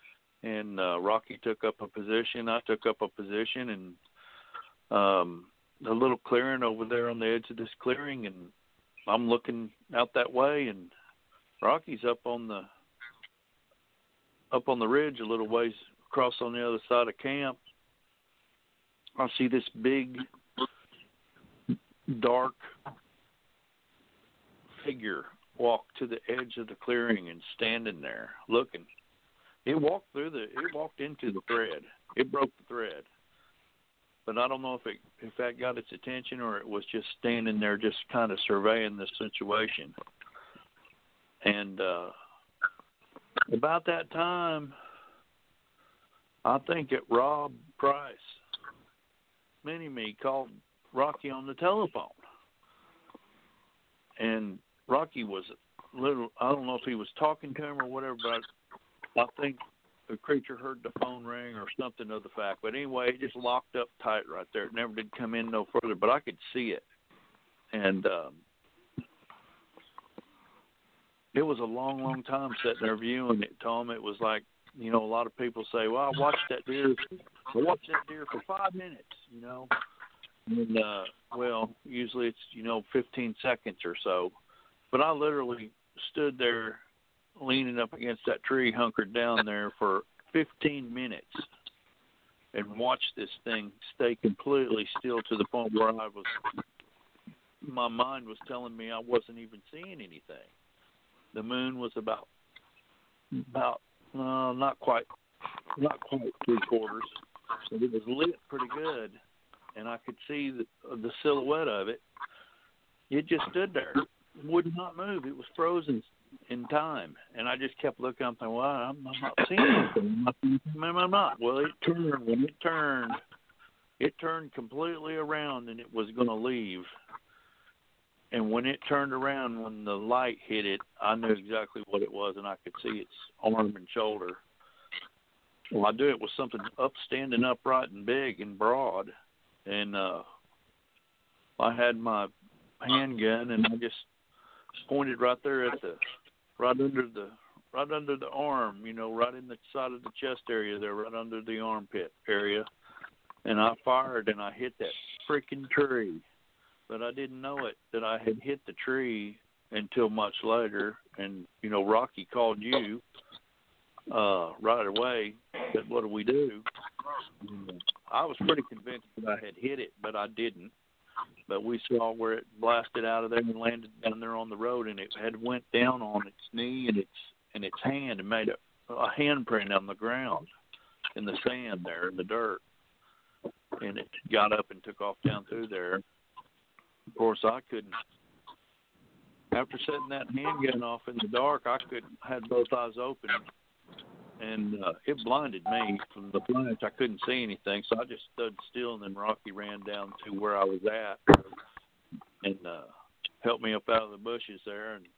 Speaker 16: And uh, Rocky took up a position, I took up a position, and um, a little clearing over there on the edge of this clearing, and I'm looking out that way, and Rocky's up on the up on the ridge a little ways across on the other side of camp. I see this big, dark figure walk to the edge of the clearing and standing there looking. It walked through the. It walked into the thread. It broke the thread. But I don't know if it if that got its attention or it was just standing there, just kind of surveying the situation. And uh, about that time, I think it Rob Price, Mini Me, called Rocky on the telephone. And Rocky was a little, I don't know if he was talking to him or whatever, but I think the creature heard the phone ring or something of the fact. But anyway, it just locked up tight right there. It never did come in no further, but I could see it. And um, it was a long, long time sitting there viewing it, Tom. It was like, you know, a lot of people say, well, I watched that deer, I watched that deer for five minutes, you know. And, uh, well, usually it's, you know, fifteen seconds or so. But I literally stood there leaning up against that tree, hunkered down there for fifteen minutes and watched this thing stay completely still to the point where I was, my mind was telling me I wasn't even seeing anything. The moon was about, about, uh, not quite, not quite three quarters, but it was lit pretty good, and I could see the, the silhouette of it. It just stood there, would not move. It was frozen in time, and I just kept looking. I'm thinking, well, I'm, I'm not seeing anything. I'm I'm not. Well, it turned. When it turned, it turned completely around, and it was going to leave. And when it turned around, when the light hit it, I knew exactly what it was, and I could see its arm and shoulder. Well, I knew it was something up, standing upright and big and broad, and uh, I had my handgun, and I just pointed right there at the, right under the, right under the arm, you know, right in the side of the chest area there, right under the armpit area, and I fired, and I hit that freaking tree. But I didn't know it, that I had hit the tree until much later. And, you know, Rocky called you uh, right away, said, what do we do? And I was pretty convinced that I had hit it, but I didn't. But we saw where it blasted out of there and landed down there on the road, and it had went down on its knee and its and its hand and made a, a handprint on the ground in the sand there, in the dirt. And it got up and took off down through there. Of course, I couldn't. After setting that handgun off in the dark, I couldn't. I had both eyes open, and uh, it blinded me from the flash. I couldn't see anything, so I just stood still, and then Rocky ran down to where I was at and uh, helped me up out of the bushes there. And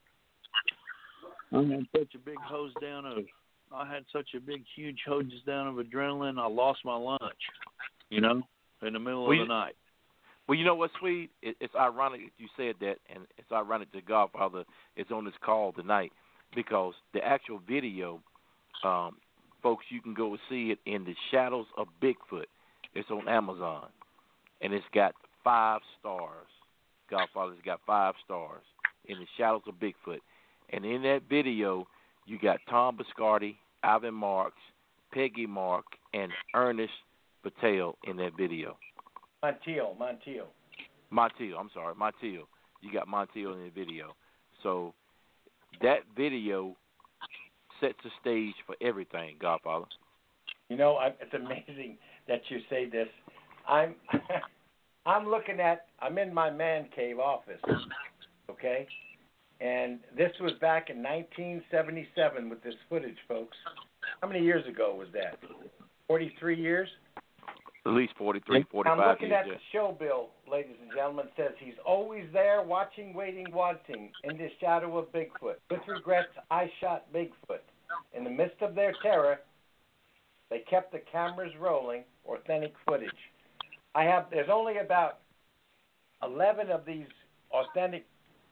Speaker 16: I had such a big hose down of. I had such a big, huge hose down of adrenaline. I lost my lunch, you know, in the middle
Speaker 17: well,
Speaker 16: of the night.
Speaker 17: Well, you know what, Sweet? It, it's ironic that you said that, and it's ironic that Godfather is on this call tonight because the actual video, um, folks, you can go see it in The Shadows of Bigfoot. It's on Amazon, and it's got five stars. Godfather's got five stars in The Shadows of Bigfoot. And in that video, you got Tom Biscardi, Ivan Marks, Peggy Mark, and Ernest Patel in that video.
Speaker 13: Montiel, Montiel.
Speaker 17: Montiel, I'm sorry, Montiel. You got Montiel in the video. So that video sets the stage for everything, Godfather.
Speaker 13: You know, I, it's amazing that you say this. I'm I'm looking at, I'm in my man cave office, okay? And this was back in nineteen seventy-seven with this footage, folks. How many years ago was that? forty-three years?
Speaker 17: At least forty-three, forty-five
Speaker 13: I'm looking
Speaker 17: years,
Speaker 13: at
Speaker 17: yeah.
Speaker 13: the show bill, ladies and gentlemen. It says he's always there, watching, waiting, wanting, in the shadow of Bigfoot. With regrets, I shot Bigfoot. In the midst of their terror, they kept the cameras rolling, authentic footage. I have, there's only about eleven of these authentic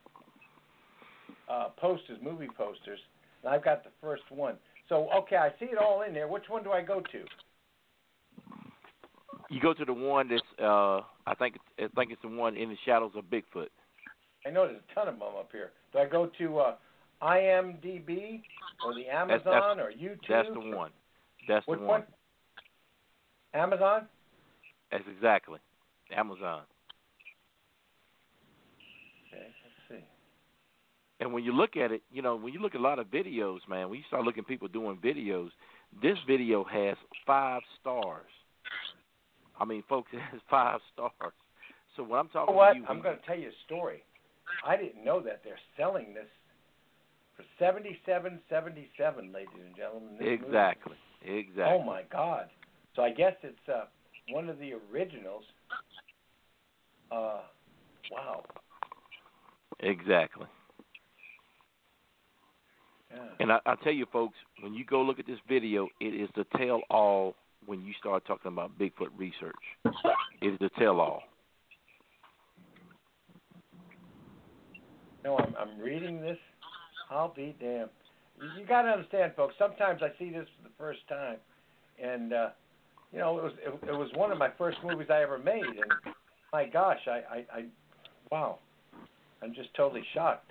Speaker 13: uh, posters, movie posters, and I've got the first one. So, okay, I see it all in there. Which one do I go to?
Speaker 17: You go to the one that's uh, I think it's, I think it's the one in the shadows of Bigfoot.
Speaker 13: I know there's a ton of them up here. Do I go to uh, I M D B or the Amazon
Speaker 17: that's, that's,
Speaker 13: or YouTube?
Speaker 17: That's the one. That's
Speaker 13: Which
Speaker 17: the one.
Speaker 13: one? Amazon?
Speaker 17: That's exactly Amazon.
Speaker 13: Okay, let's see.
Speaker 17: And when you look at it, you know, when you look at a lot of videos, man, when you start looking at people doing videos, this video has five stars. I mean, folks, it has five stars. So when I'm talking
Speaker 13: You know what?
Speaker 17: to you,
Speaker 13: I'm going to tell you a story. I didn't know that they're selling this for seventy-seven seventy-seven, ladies and gentlemen. This
Speaker 17: exactly,
Speaker 13: movie.
Speaker 17: exactly.
Speaker 13: Oh my God! So I guess it's uh, one of the originals. Uh, wow.
Speaker 17: Exactly.
Speaker 13: Yeah.
Speaker 17: And I, I tell you, folks, when you go look at this video, it is the tell-all. When you start talking about Bigfoot research, it is the tell-all.
Speaker 13: No, I'm, I'm reading this. I'll be damned. You, you got to understand, folks. Sometimes I see this for the first time, and uh, you know, it was it, it was one of my first movies I ever made, and my gosh, I, I, I wow, I'm just totally shocked.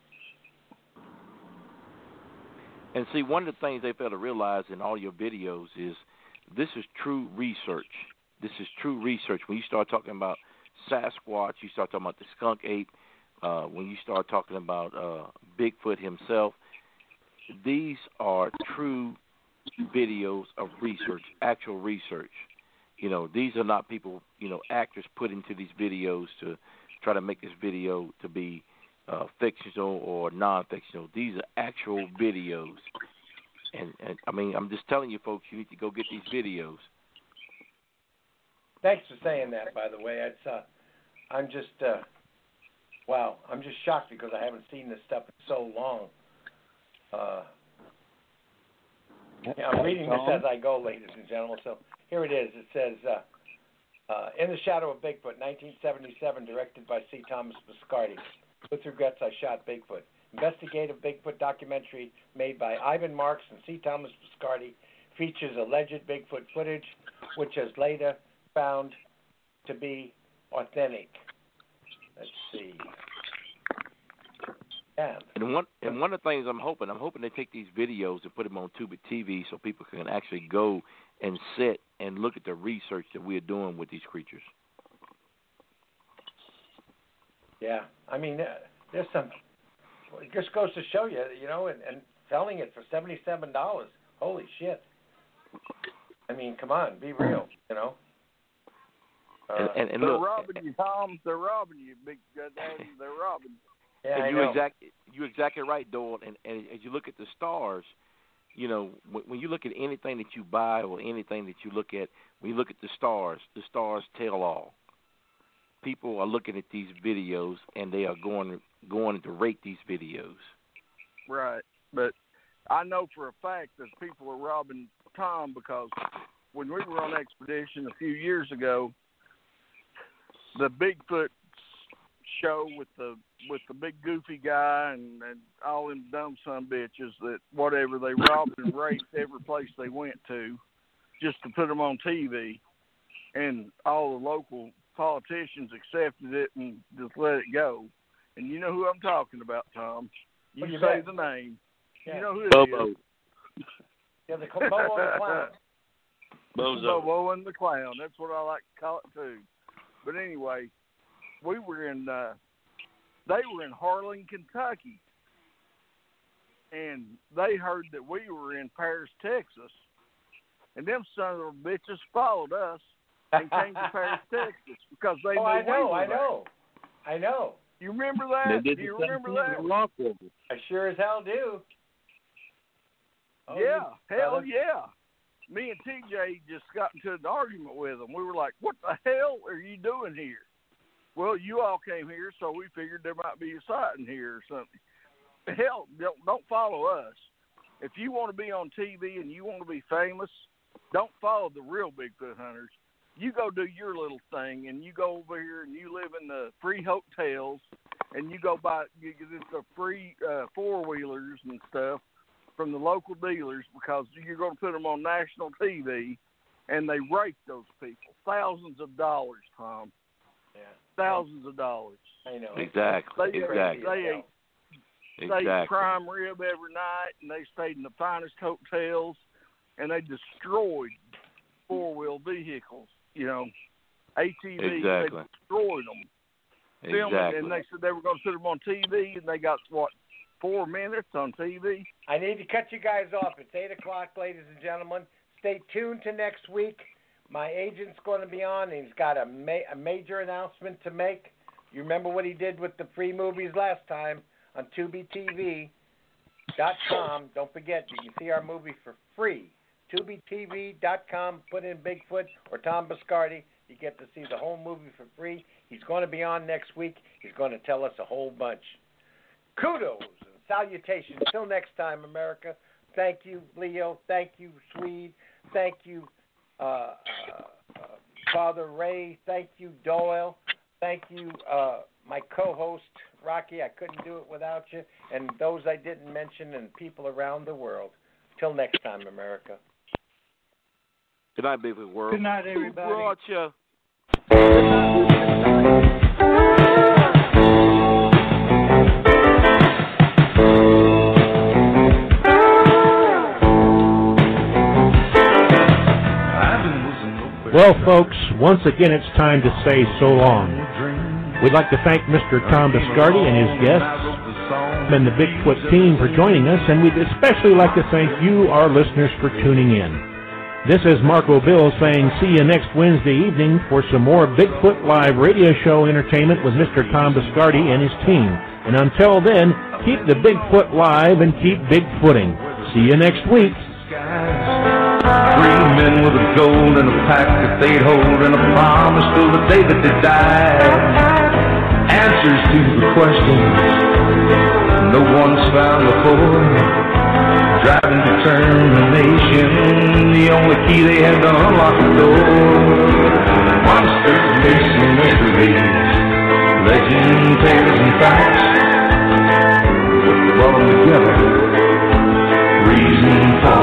Speaker 17: And see, one of the things they fail to realize in all your videos is this is true research. This is true research. When you start talking about Sasquatch, you start talking about the skunk ape. Uh, when you start talking about uh, Bigfoot himself, these are true videos of research, actual research. You know, these are not people, you know, actors put into these videos to try to make this video to be uh, fictional or non-fictional. These are actual videos. And, and, I mean, I'm just telling you, folks, you need to go get these videos.
Speaker 13: Thanks for saying that, by the way. It's, uh, I'm just... Uh, Wow, I'm just shocked because I haven't seen this stuff in so long. Uh, yeah, I'm reading this as I go, ladies and gentlemen. So here it is. It says, uh, uh, In the Shadow of Bigfoot, nineteen seventy-seven, directed by C. Thomas Biscardi. With regrets, I shot Bigfoot. Investigative Bigfoot documentary made by Ivan Marks and C. Thomas Biscardi features alleged Bigfoot footage, which is later found to be authentic. Let's see. Yeah.
Speaker 17: And one and one of the things I'm hoping, I'm hoping they take these videos and put them on Tubic T V so people can actually go and sit and look at the research that we're doing with these creatures.
Speaker 13: Yeah, I mean, uh, there's some. It just goes to show you, you know, and, and selling it for seventy-seven dollars. Holy shit! I mean, come on, be real, you know. Uh,
Speaker 17: and, and, and
Speaker 15: they're
Speaker 17: look,
Speaker 15: robbing you, Tom. They're robbing you, big goddamn. They're robbing.
Speaker 13: Yeah,
Speaker 17: and
Speaker 13: I
Speaker 17: you
Speaker 13: know.
Speaker 17: exactly you exactly right, Doyle. And, and as you look at the stars, you know, when, when you look at anything that you buy or anything that you look at, when you look at the stars, the stars tell all. People are looking at these videos and they are going going to rate these videos.
Speaker 15: Right, but I know for a fact that people are robbing Tom because when we were on expedition a few years ago, the Bigfoot show with the with the big goofy guy and, and all them dumb son bitches that whatever they robbed and raped every place they went to just to put them on T V, and all the local politicians accepted it and just let it go. And you know who I'm talking about, Tom. You
Speaker 13: Well, you
Speaker 15: say
Speaker 13: bet.
Speaker 15: the name.
Speaker 13: Yeah.
Speaker 15: You know who it
Speaker 17: Bobo.
Speaker 15: is.
Speaker 13: Yeah, the Bobo and the Clown.
Speaker 17: Bozo.
Speaker 15: Bobo and the Clown. That's what I like to call it too. But anyway, we were in. Uh, they were in Harlan, Kentucky, and they heard that we were in Paris, Texas, and them son of a bitches followed us and came to Paris, Texas, because they
Speaker 13: oh,
Speaker 15: knew
Speaker 13: I know,
Speaker 15: we were
Speaker 13: I
Speaker 15: there.
Speaker 13: know, I know.
Speaker 15: You remember that? Do you remember that?
Speaker 13: I sure as hell do. Oh,
Speaker 15: yeah,
Speaker 13: you,
Speaker 15: hell
Speaker 13: brother.
Speaker 15: yeah. Me and T J just got into an argument with them. We were like, what the hell are you doing here? Well, you all came here, so we figured there might be a sighting here or something. Hell, don't, don't follow us. If you want to be on T V and you want to be famous, don't follow the real Bigfoot hunters. You go do your little thing, and you go over here and you live in the free hotels, and you go buy you get the free uh, four-wheelers and stuff from the local dealers because you're going to put them on national T V, and they raped those people. Thousands of dollars, Tom.
Speaker 13: Yeah.
Speaker 15: Thousands of dollars.
Speaker 13: I know.
Speaker 17: Exactly.
Speaker 15: They,
Speaker 17: exactly.
Speaker 15: They ate, they
Speaker 17: exactly.
Speaker 15: ate prime rib every night, and they stayed in the finest hotels, and they destroyed four-wheel vehicles. You know, A T Vs.
Speaker 17: Exactly.
Speaker 15: They destroyed them. Filming,
Speaker 17: Exactly.
Speaker 15: and they said they were going to put them on T V, and they got, what, four minutes on T V?
Speaker 13: I need to cut you guys off. It's eight o'clock, ladies and gentlemen. Stay tuned to next week. My agent's going to be on, and he's got a, ma- a major announcement to make. You remember what he did with the free movies last time on Tubi T V dot com. Don't forget, you can see our movie for free. Tubi T V dot com. Put in Bigfoot or Tom Biscardi. You get to see the whole movie for free. He's going to be on next week. He's going to tell us a whole bunch. Kudos and salutations. Till next time, America. Thank you, Leo. Thank you, Swede. Thank you, uh, uh, uh, Father Ray. Thank you, Doyle. Thank you, uh, my co-host, Rocky. I couldn't do it without you. And those I didn't mention and people around the world. Till next time, America.
Speaker 17: Good night, Bigfoot World.
Speaker 14: Good night, everybody.
Speaker 17: Roger.
Speaker 12: Well, folks, once again it's time to say so long. We'd like to thank Mister Tom Biscardi and his guests and the Bigfoot team for joining us, and we'd especially like to thank you, our listeners, for tuning in. This is Marco Bill saying see you next Wednesday evening for some more Bigfoot Live radio show entertainment with Mister Tom Biscardi and his team. And until then, keep the Bigfoot live and keep Bigfooting. See you next week.
Speaker 11: Three men with a gold and a pack that they'd hold and a promise till the day that they died. Answers to the questions no one's found before. Driving determination, the only key they had to unlock the door. Monsters, myths, and mysteries, legend, tales, and facts. When you rub them together, reason for